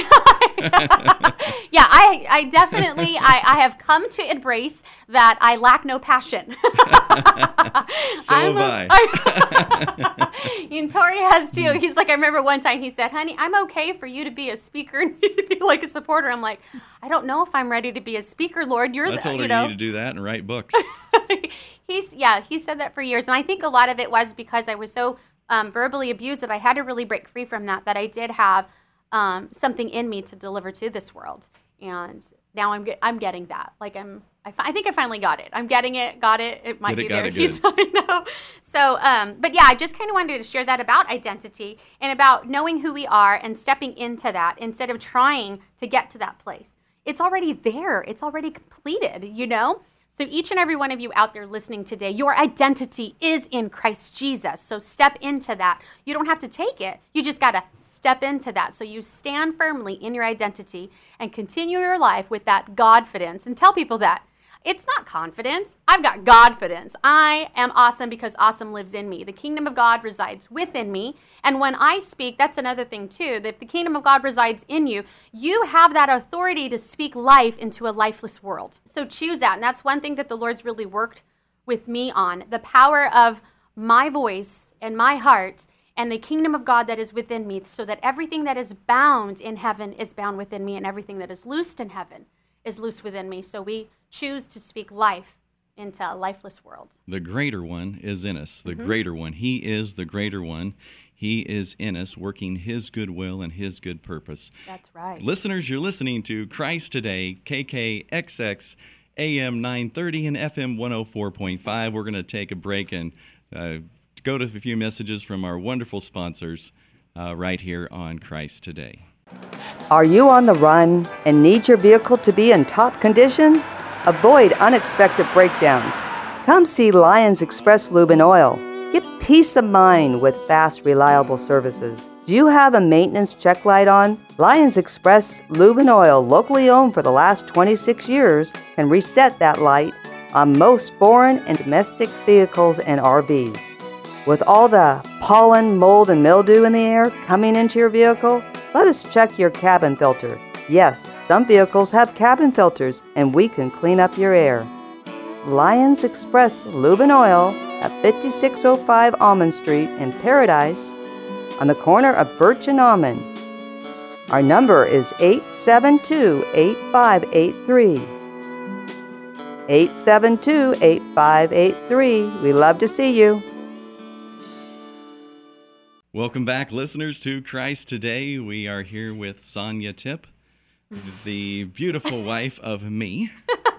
yeah, I, I definitely, I, I have come to embrace that I lack no passion. So I'm have a, I. And Tori has too. He's like, I remember one time he said, honey, I'm okay for you to be a speaker and me to be like a supporter. I'm like, I don't know if I'm ready to be a speaker, Lord. You're I the, told her you know. you need to do that and write books. He's yeah, he said that for years, and I think a lot of it was because I was so um, verbally abused that I had to really break free from that. That I did have um, something in me to deliver to this world, and now I'm get, I'm getting that. Like I'm, I, fi- I think I finally got it. I'm getting it, got it. It might Get it, be got there. it, He's, good. I know. So, um, but yeah, I just kind of wanted to share that about identity and about knowing who we are and stepping into that instead of trying to get to that place. It's already there. It's already completed. You know. So each and every one of you out there listening today, your identity is in Christ Jesus. So step into that. You don't have to take it. You just got to step into that. So you stand firmly in your identity and continue your life with that Godfidence. And tell people that. It's not confidence. I've got Godfidence. I am awesome because awesome lives in me. The kingdom of God resides within me. And when I speak, that's another thing too, that if the kingdom of God resides in you, you have that authority to speak life into a lifeless world. So choose that. And that's one thing that the Lord's really worked with me on. The power of my voice and my heart and the kingdom of God that is within me, so that everything that is bound in heaven is bound within me, and everything that is loosed in heaven is loose within me. So we choose to speak life into a lifeless world. The greater one is in us. The Mm-hmm. greater one. He is the greater one. He is in us, working His good will and His good purpose. That's right. Listeners, you're listening to Christ Today, K K X X, A M nine thirty and F M one oh four point five. We're going to take a break and uh, go to a few messages from our wonderful sponsors uh, right here on Christ Today. Are you on the run and need your vehicle to be in top condition? Avoid unexpected breakdowns. Come see Lions Express Lube and Oil. Get peace of mind with fast, reliable services. Do you have a maintenance check light on? Lions Express Lube and Oil, locally owned for the last twenty-six years, can reset that light on most foreign and domestic vehicles and R Vs. With all the pollen, mold, and mildew in the air coming into your vehicle, let us check your cabin filter. Yes, some vehicles have cabin filters, and we can clean up your air. Lions Express Lube and Oil at fifty-six oh five Almond Street in Paradise on the corner of Birch and Almond. Our number is eight seven two, eight five eight three. eight seven two, eight five eight three. We love to see you. Welcome back, listeners, to Christ Today. We are here with Sonia Tip, the beautiful wife of me,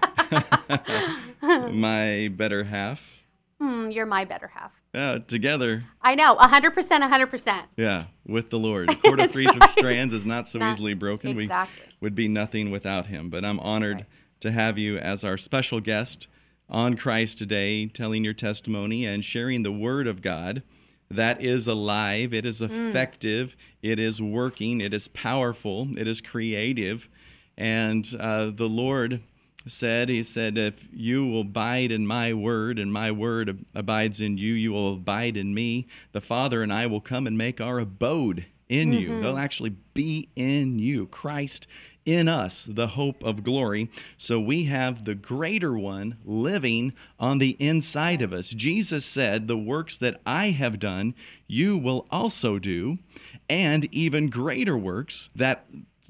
my better half. Hmm, you're my better half. Uh, together, I know, one hundred percent, one hundred percent. yeah, with the Lord. A cord of That's three right. strands is not so Not- easily broken. exactly. We would be nothing without Him. But I'm honored right. to have you as our special guest on Christ Today, telling your testimony and sharing the Word of God that is alive, it is effective, it is working, it is powerful, it is creative, and uh, the Lord said, he said, if you will abide in my word and my word ab- abides in you, you will abide in me. The Father and I will come and make our abode in Mm-hmm. you. They'll actually be in you. Christ in us, the hope of glory. So we have the greater one living on the inside of us. Jesus said, the works that I have done, you will also do, and even greater works that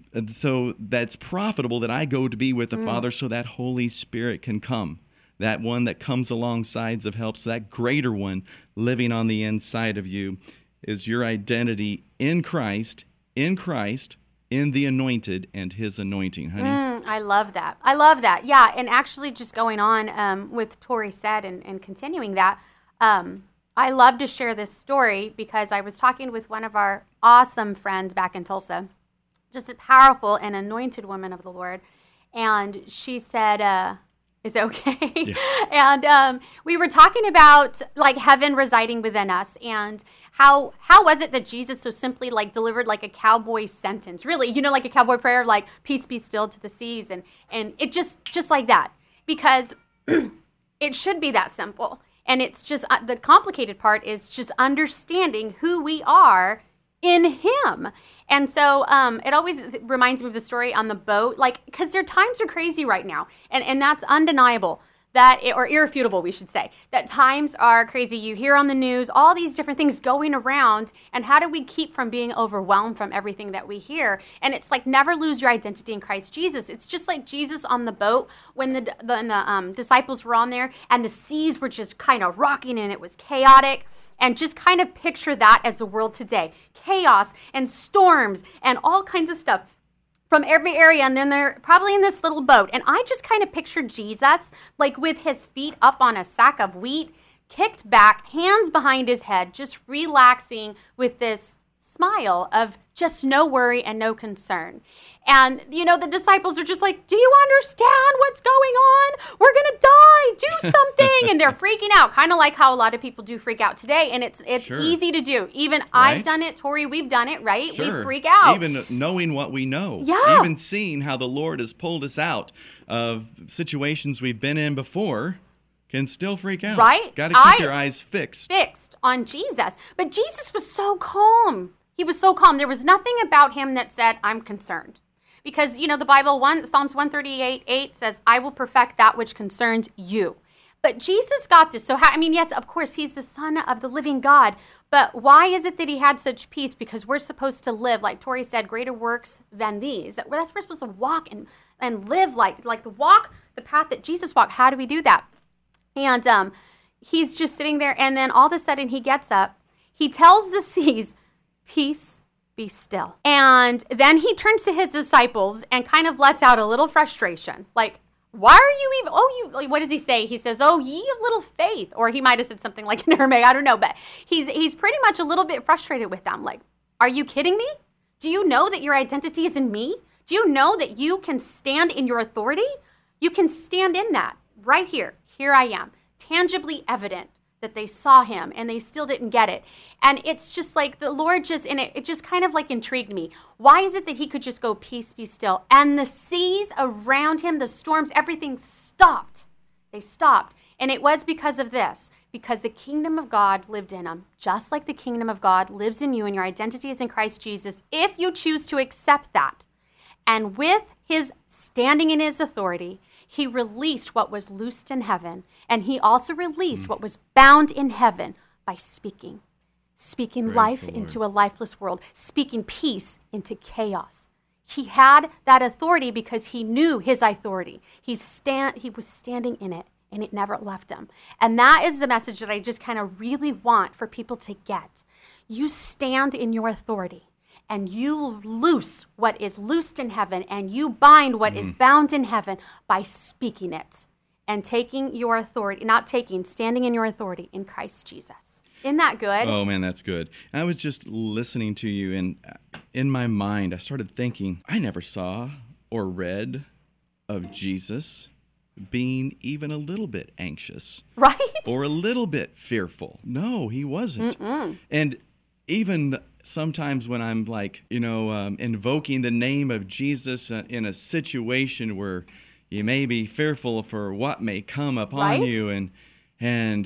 so that's profitable that I go to be with the Mm. Father so that Holy Spirit can come. That one that comes alongside of help, so that greater one living on the inside of you is your identity in Christ, in Christ, in the anointed and his anointing, honey. Mm, I love that. I love that. Yeah, and actually just going on um, with Tori said and, and continuing that, um, I love to share this story because I was talking with one of our awesome friends back in Tulsa, just a powerful and anointed woman of the Lord, and she said, uh, is it okay? Yeah. And um, we were talking about like heaven residing within us, and how how was it that Jesus so simply like delivered like a cowboy sentence, really, you know, like a cowboy prayer, like peace be still to the seas, and and it just just like that, because it should be that simple, and it's just uh, the complicated part is just understanding who we are in Him. And so um, it always reminds me of the story on the boat, like, because their times are crazy right now, and, and that's undeniable, that it, or irrefutable, we should say, that times are crazy. You hear on the news all these different things going around, and how do we keep from being overwhelmed from everything that we hear? And it's like, never lose your identity in Christ Jesus. It's just like Jesus on the boat when the, the, when the um, disciples were on there, and the seas were just kind of rocking, and it was chaotic. And just kind of picture that as the world today. Chaos and storms and all kinds of stuff from every area. And then they're probably in this little boat. And I just kind of pictured Jesus, like with his feet up on a sack of wheat, kicked back, hands behind his head, just relaxing with this smile of just no worry and no concern. And, you know, the disciples are just like, do you understand what's going on? We're going to die. Do something. And they're freaking out, kind of like how a lot of people do freak out today. And it's it's Sure. easy to do. Even Right. I've done it. Tori, we've done it, right? Sure. We freak out. Even knowing what we know. Yeah. Even seeing how the Lord has pulled us out of situations we've been in before can still freak out. Right. Got to keep I- your eyes fixed. fixed on Jesus. But Jesus was so calm. He was so calm. There was nothing about him that said, I'm concerned. Because, you know, the Bible, one Psalms one thirty-eight, eight says, I will perfect that which concerns you. But Jesus got this. So, how, I mean, yes, of course, he's the Son of the living God. But why is it that he had such peace? Because we're supposed to live, like Tori said, greater works than these. That- That's we're supposed to walk and, and live like, like the walk, the path that Jesus walked. How do we do that? And um, he's just sitting there, and then all of a sudden he gets up. He tells the seas, peace, be still. And then he turns to his disciples and kind of lets out a little frustration. Like, why are you even, oh, you, like, what does he say? He says, oh, ye of little faith. Or he might have said something like in Aramaic, I don't know. But he's he's pretty much a little bit frustrated with them. Like, are you kidding me? Do you know that your identity is in me? Do you know that you can stand in your authority? You can stand in that right here. Here I am, tangibly evident that they saw him and they still didn't get it. And it's just like the Lord just, and it, it just kind of like intrigued me. Why is it that he could just go, peace, be still? And the seas around him, the storms, everything stopped. They stopped. And it was because of this, because the kingdom of God lived in him, just like the kingdom of God lives in you and your identity is in Christ Jesus, if you choose to accept that. And with his standing in his authority, he released what was loosed in heaven, and he also released mm. what was bound in heaven by speaking. Speaking Praise life into a lifeless world, speaking peace into chaos. He had that authority because he knew his authority. He stand, he was standing in it, and it never left him. And that is the message that I just kind of really want for people to get. You stand in your authority. And you loose what is loosed in heaven, and you bind what mm. is bound in heaven by speaking it and taking your authority, not taking, standing in your authority in Christ Jesus. Isn't that good? Oh, man, that's good. And I was just listening to you, and in my mind, I started thinking, I never saw or read of Jesus being even a little bit anxious. Right? Or a little bit fearful. No, he wasn't. Mm-mm. And even sometimes when I'm like, you know, um, invoking the name of Jesus uh, in a situation where, you may be fearful for what may come upon Right? you, and and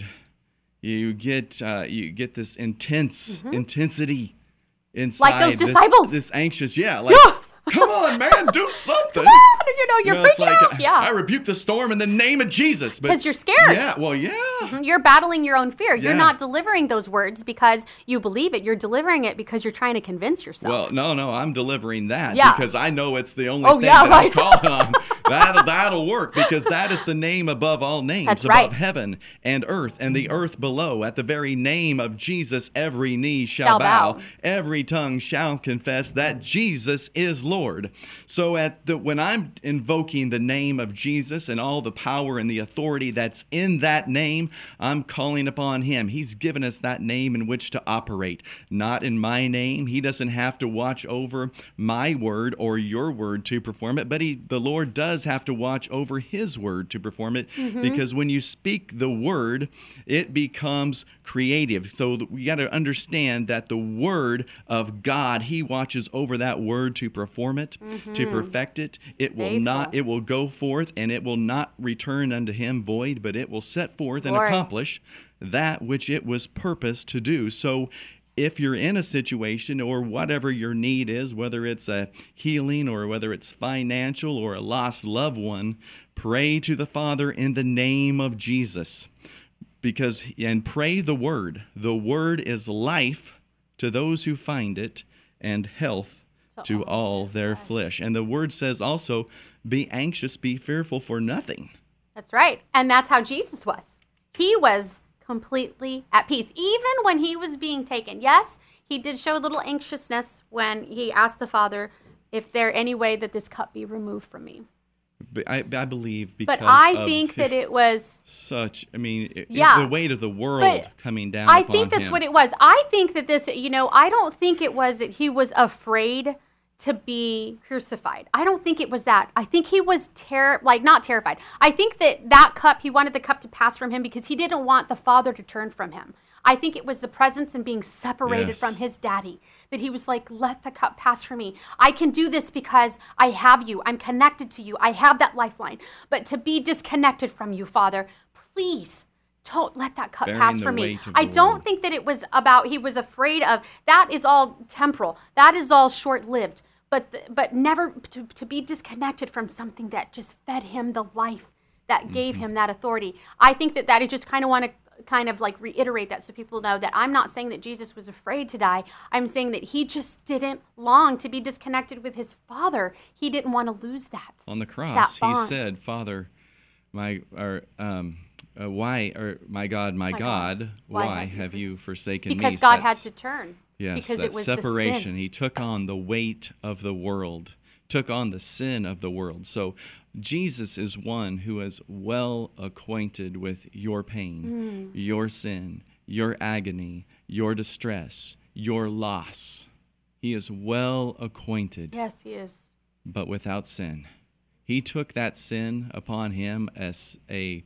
you get uh, you get this intense intensity inside. Like those this- disciples. This, anxious, yeah. Like, Yeah. come on, man, do something. You know, you're You know, it's freaking like, out. uh, Yeah. I rebuke the storm in the name of Jesus. But- 'Cause you're scared. Yeah, well, yeah. You're battling your own fear. You're Yeah. not delivering those words because you believe it. You're delivering it because you're trying to convince yourself. Well, no, no, I'm delivering that Yeah. because I know it's the only Oh, thing yeah, that right. I'm calling on. That'll, that'll work because that is the name above all names, That's above right. heaven and earth and the earth below. At the very name of Jesus, every knee shall, Shall bow, bow. every tongue shall confess that Jesus is Lord. So at the when I'm invoking the name of Jesus and all the power and the authority that's in that name, I'm calling upon him. He's given us that name in which to operate, not in my name. He doesn't have to watch over my word or your word to perform it, but he, the Lord does have to watch over his word to perform it, because when you speak the word, it becomes creative. So th- we got to understand that the word of God, he watches over that word to perform it, to perfect it. It will Faithful. not, it will go forth, and it will not return unto him void, but it will set forth and Glory. accomplish that which it was purposed to do. So if you're in a situation or whatever your need is, whether it's a healing or whether it's financial or a lost loved one, pray to the Father in the name of Jesus. Because, and pray the word. The word is life to those who find it, and health to all their flesh. And the word says also, be anxious, be fearful for nothing. That's right. And that's how Jesus was. He was completely at peace, even when he was being taken. Yes, he did show a little anxiousness when he asked the Father if there any way that this cup be removed from me. But I, I believe because But I of think that it was, such, I mean, it, Yeah. the weight of the world But coming down I upon think that's him. what it was. I think that this, you know, I don't think it was that he was afraid to be crucified. I don't think it was that. I think he was terror, like not terrified. I think that that cup, he wanted the cup to pass from him because he didn't want the Father to turn from him. I think it was the presence and being separated Yes. from his daddy, that he was like, let the cup pass from me. I can do this because I have you. I'm connected to you. I have that lifeline. But to be disconnected from you, Father, please don't let that cup Bearing pass the from me. weight of I the don't world. think that it was about, he was afraid of, that is all temporal. That is all short-lived. But the, but never to, to be disconnected from something that just fed him the life, that gave Mm-hmm. him that authority. I think that that I just kind of want to kind of like reiterate that so people know that I'm not saying that Jesus was afraid to die. I'm saying that he just didn't long to be disconnected with his Father. He didn't want to lose that. On the cross, he bond. said, Father, my, or, um, uh, why, or my God, my, My God, God, why, have you fors- forsaken me? Because So God had that's- to turn. Yes, because that it was the separation. sin. He took on the weight of the world, took on the sin of the world. So Jesus is one who is well acquainted with your pain, Mm. your sin, your agony, your distress, your loss. He is well acquainted, Yes, he is. but without sin. He took that sin upon him as a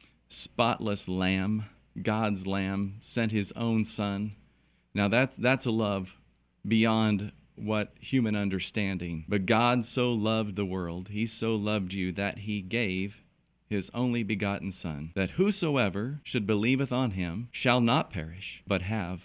spotless lamb, God's lamb, sent his own son. Now that's that's a love beyond what human understanding. But God so loved the world, he so loved you that he gave his only begotten Son, that whosoever should believeth on him shall not perish, but have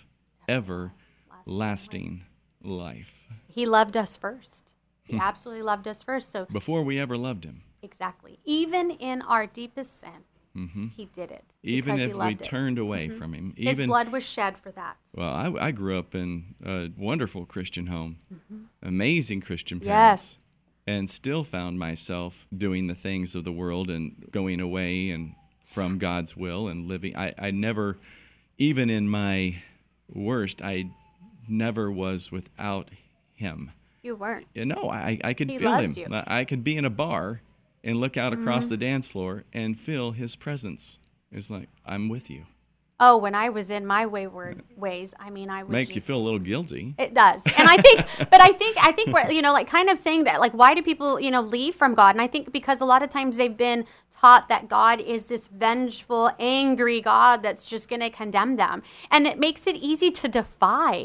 everlasting life. He loved us first. He Hmm. absolutely loved us first. So Before we ever loved him. exactly. Even in our deepest sin, hmm he did it. Even because if he we loved it. turned away from him. His Even blood was shed for that. Well, I, I grew up in a wonderful Christian home, Mm-hmm. amazing Christian parents, Yes. and still found myself doing the things of the world and going away and from God's will and living. I, I never, even in my worst, I never was without Him. You weren't. You know, I, I could He feel loves Him. you. I could be in a bar and look out across Mm-hmm. the dance floor and feel His presence. It's like, I'm with you. Oh, when I was in my wayward ways, I mean, I would Make just, you feel a little guilty. It does, and I think, but I think, I think we're, you know, like kind of saying that, like, why do people, you know, leave from God? And I think because a lot of times they've been taught that God is this vengeful, angry God that's just going to condemn them, and it makes it easy to defy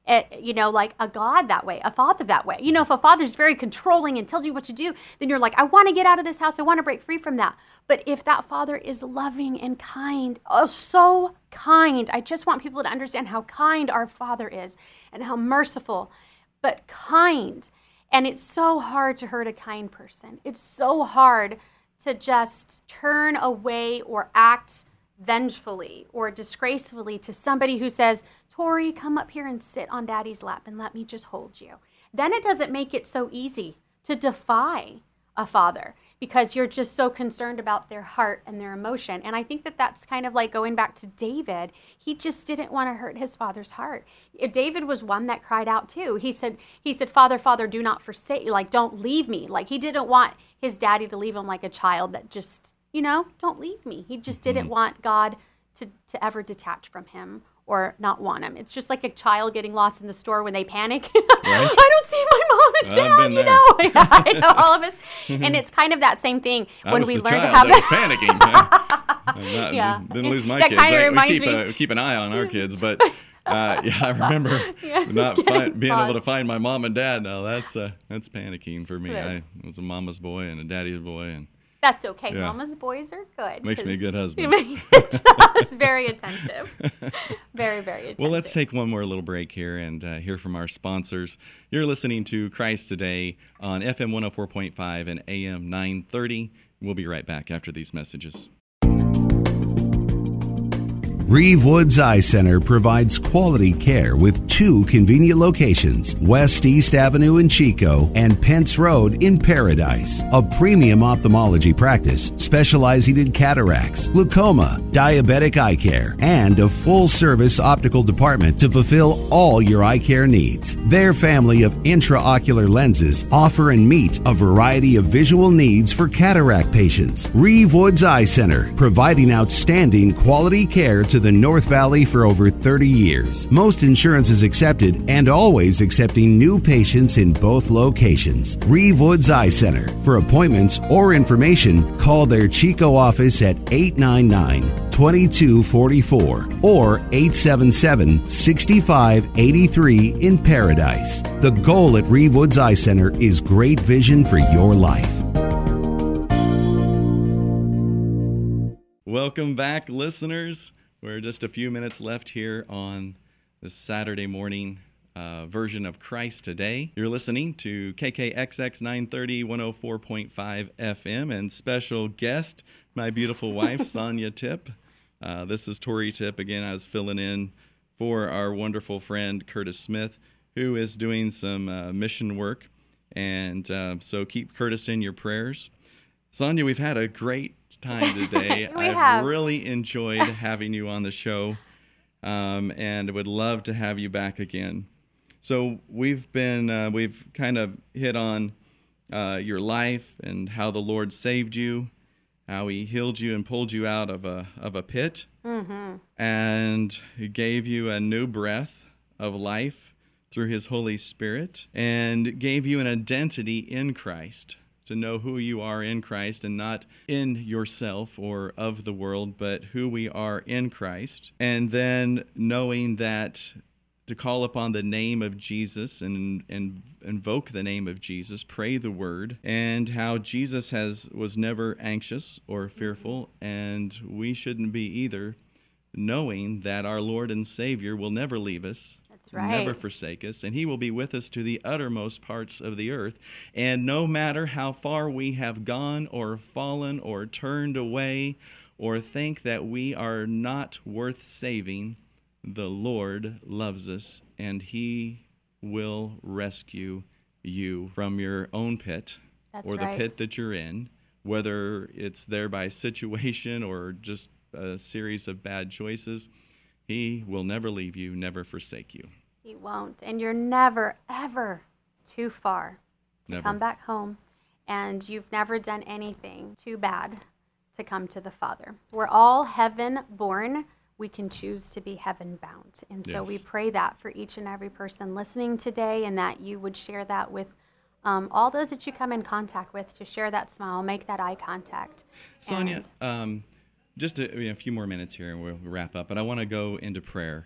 at, you know, like a God that way, a father that way. You know, if a father's very controlling and tells you what to do, then you're like, I want to get out of this house. I want to break free from that. But if that father is loving and kind, oh, so kind. I just want people to understand how kind our Father is and how merciful, but kind. And it's so hard to hurt a kind person. It's so hard to just turn away or act vengefully or disgracefully to somebody who says, Tori, come up here and sit on Daddy's lap and let me just hold you. Then it doesn't make it so easy to defy a father because you're just so concerned about their heart and their emotion. And I think that that's kind of like going back to David. He just didn't want to hurt his father's heart. David was one that cried out too. He said, he said, Father, Father, do not forsake, like, don't leave me. Like, he didn't want his daddy to leave him like a child that just, you know, don't leave me. He just didn't mm-hmm. want God to, to ever detach from him or not want him. It's just like a child getting lost in the store when they panic. Right? I don't see my mom and dad, I've been you there. know. Yeah, I know, all of us. And it's kind of that same thing I when was we the learn to child have that was panicking. I'm not, Yeah. Didn't lose my That kids. kinda I, we reminds keep, me- a, keep an eye on our kids, but uh, yeah, I remember Yeah, it's not getting fi- being able to lost. find my mom and dad. Now that's uh, that's panicking for me. Yes. I was a mama's boy and a daddy's boy, and That's okay. Yeah. Mama's boys are good. Makes me a 'cause- good husband. It does. Very attentive. Very, very attentive. well, let's take one more little break here and uh, hear from our sponsors. You're listening to Christ Today on F M one oh four point five and A M nine thirty. We'll be right back after these messages. Reeve Woods Eye Center provides quality care with two convenient locations, West East Avenue in Chico and Pence Road in Paradise. A premium ophthalmology practice specializing in cataracts, glaucoma, diabetic eye care, and a full-service optical department to fulfill all your eye care needs. Their family of intraocular lenses offer and meet a variety of visual needs for cataract patients. Reeve Woods Eye Center, providing outstanding quality care to the North Valley for over thirty years. Most insurance is accepted and always accepting new patients in both locations. Reeve Woods Eye Center. For appointments or information, call their Chico office at eight nine nine, two two four four or eight seven seven, six five eight three in Paradise. The goal at Reeve Woods Eye Center is great vision for your life. Welcome back, listeners. We're just a few minutes left here on this Saturday morning uh, version of Christ Today. You're listening to K K X X nine thirty, one oh four point five F M, and special guest, my beautiful wife, Sonia Tipp. Uh, this is Tori Tipp. Again, I was filling in for our wonderful friend, Curtis Smith, who is doing some uh, mission work. And uh, so keep Curtis in your prayers. Sonia, we've had a great time today. We I've have. really enjoyed having you on the show, um, and would love to have you back again. So we've been, uh, we've kind of hit on uh, your life and how the Lord saved you, how He healed you and pulled you out of a of a pit, Mm-hmm. and He gave you a new breath of life through His Holy Spirit, and gave you an identity in Christ, to know who you are in Christ and not in yourself or of the world, but who we are in Christ. And then knowing that to call upon the name of Jesus and, and invoke the name of Jesus, pray the word, and how Jesus has was never anxious or fearful, and we shouldn't be either, knowing that our Lord and Savior will never leave us. That's right. Never forsake us, and He will be with us to the uttermost parts of the earth. And no matter how far we have gone or fallen or turned away or think that we are not worth saving, the Lord loves us, and He will rescue you from your own pit. That's or the right. pit that you're in, whether it's there by situation or just a series of bad choices. He will never leave you, never forsake you. He won't. And you're never, ever too far to Never. come back home. And you've never done anything too bad to come to the Father. We're all heaven born. We can choose to be heaven bound. And so Yes. we pray that for each and every person listening today, and that you would share that with um, all those that you come in contact with, to share that smile, make that eye contact. Sonia, And- um, just a, I mean, a few more minutes here and we'll wrap up, but I want to go into prayer.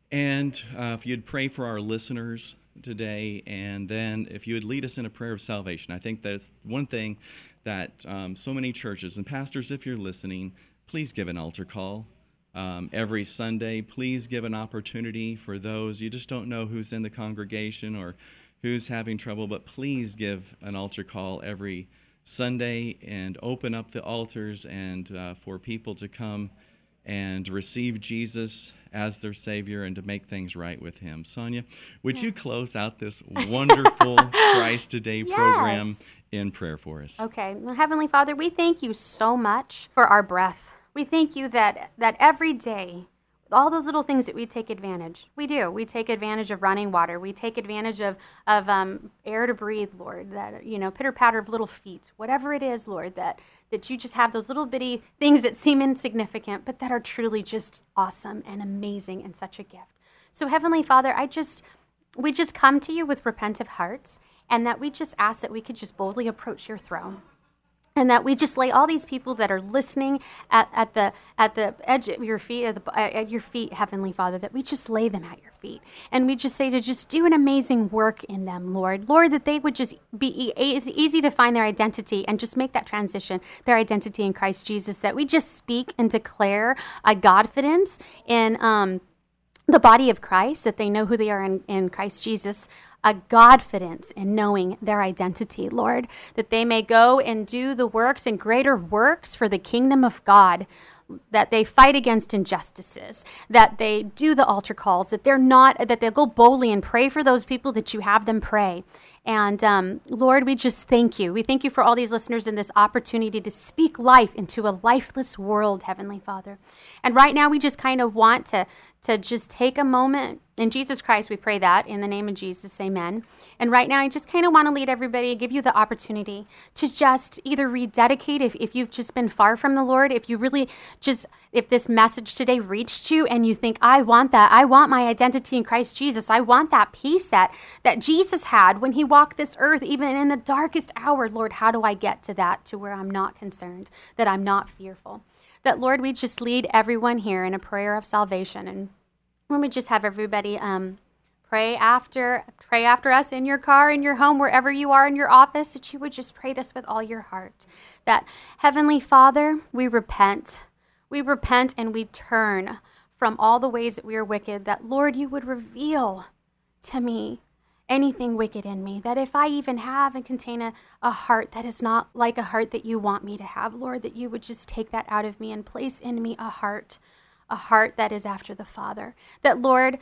And uh, if you'd pray for our listeners today, and then if you would lead us in a prayer of salvation. I think that's one thing that um, so many churches, and pastors, if you're listening, please give an altar call. Um, every Sunday, please give an opportunity for those. You just don't know who's in the congregation or who's having trouble, but please give an altar call every Sunday and open up the altars and uh, for people to come and receive Jesus as their Savior and to make things right with Him. Sonia, would yeah. you close out this wonderful Christ Today yes. program in prayer for us? Okay. Well, Heavenly Father, we thank you so much for our breath. We thank you that, that every day, all those little things that we take advantage, we do. We take advantage of running water. We take advantage of, of um, air to breathe, Lord, that, you know, pitter-patter of little feet, whatever it is, Lord, that, that you just have those little bitty things that seem insignificant, but that are truly just awesome and amazing and such a gift. So, Heavenly Father, I just, we just come to you with repentant hearts, and that we just ask that we could just boldly approach your throne. And that we just lay all these people that are listening at, at the at the edge of your feet, at, the, at your feet, Heavenly Father, that we just lay them at your feet. And we just say to just do an amazing work in them, Lord. Lord, that they would just be e- easy to find their identity and just make that transition, their identity in Christ Jesus. That we just speak and declare a Godfidence in um, the body of Christ, that they know who they are in, in Christ Jesus. A Godfidence in knowing their identity, Lord, that they may go and do the works and greater works for the kingdom of God, that they fight against injustices, that they do the altar calls, that they're not, that they'll go boldly and pray for those people that you have them pray. And um, Lord, we just thank you. We thank you for all these listeners and this opportunity to speak life into a lifeless world, Heavenly Father. And right now we just kind of want to, to just take a moment. In Jesus Christ, we pray that. In the name of Jesus, amen. And right now I just kind of want to lead everybody, give you the opportunity to just either rededicate if, if you've just been far from the Lord, if you really just, if this message today reached you and you think, I want that. I want my identity in Christ Jesus. I want that peace that, that Jesus had when he walk this earth, even in the darkest hour. Lord, how do I get to that, to where I'm not concerned, that I'm not fearful? That, Lord, we just lead everyone here in a prayer of salvation. And when we just have everybody um, pray after pray after us in your car, in your home, wherever you are, in your office, that you would just pray this with all your heart. That, Heavenly Father, we repent. We repent and we turn from all the ways that we are wicked. That, Lord, you would reveal to me anything wicked in me, that if I even have and contain a, a heart that is not like a heart that you want me to have, Lord, that you would just take that out of me and place in me a heart, a heart that is after the Father. That, Lord,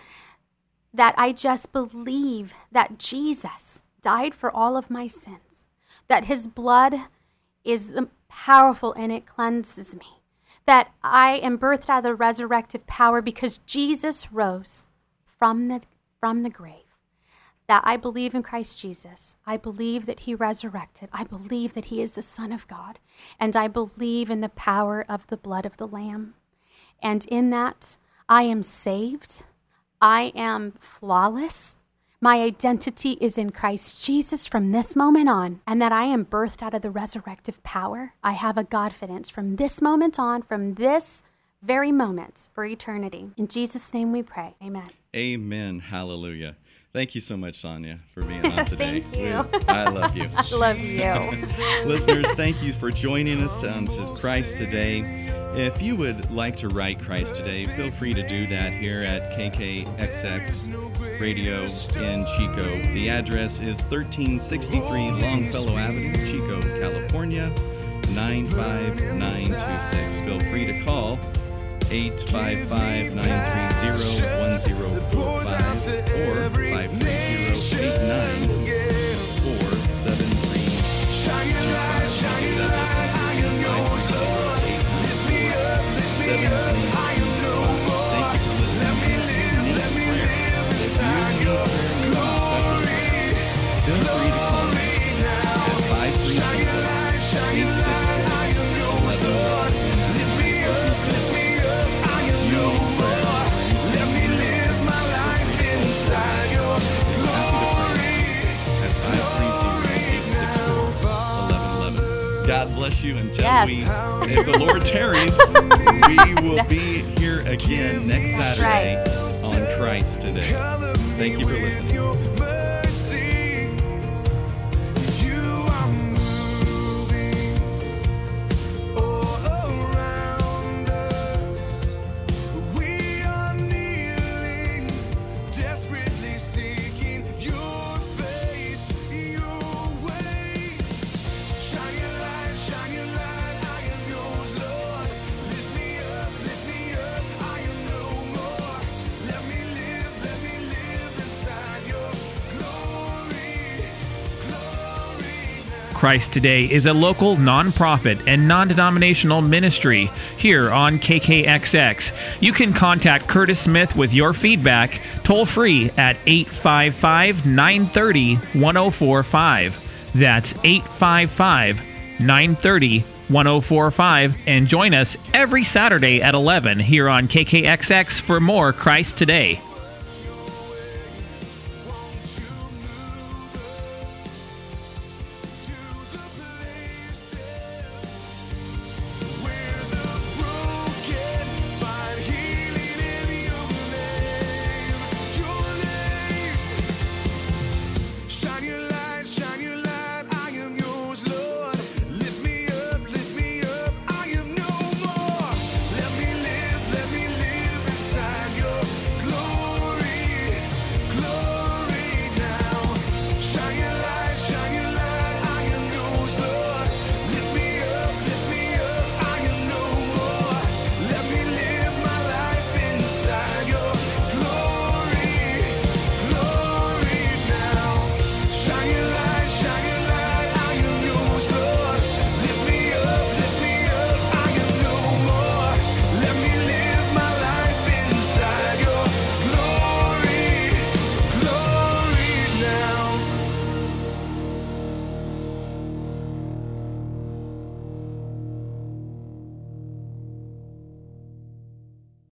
that I just believe that Jesus died for all of my sins, that his blood is powerful and it cleanses me, that I am birthed out of the resurrective power because Jesus rose from the, from the grave. That I believe in Christ Jesus. I believe that he resurrected. I believe that he is the Son of God. And I believe in the power of the blood of the Lamb. And in that, I am saved. I am flawless. My identity is in Christ Jesus from this moment on. And that I am birthed out of the resurrective power. I have a Godfidence from this moment on, from this very moment for eternity. In Jesus' name we pray. Amen. Amen. Hallelujah. Thank you so much, Sonia, for being on today. Thank you. We, I love you. I love you. Listeners, thank you for joining us on to Christ Today. If you would like to write Christ Today, feel free to do that here at K K X X Radio in Chico. The address is thirteen sixty-three Longfellow Avenue, Chico, California, nine five nine two six. Feel free to call eight five five, nine three zero, one zero four five or five three zero, eight nine four seven three. Shining light, shining light, I am yours, Lord. Lift me up, lift me up, I am no more. Let me live, let me live inside your glory. Feel free to call me at five three zero, Shining light, shining light, I am yours, Lord. Lift me up, lift me up, I am no more. Let me live my life inside your glory. at five three zero, eight six four, one one one one. God bless you until Yes. we, if the Lord tarries, we will be here again next Saturday Right. on Christ today. Thank you for listening. Christ Today is a local nonprofit and non-denominational ministry here on K K X X. You can contact Curtis Smith with your feedback toll-free at eight five five, nine three zero, one zero four five. That's eight five five, nine three zero, one zero four five. And join us every Saturday at eleven here on K K X X for more Christ Today.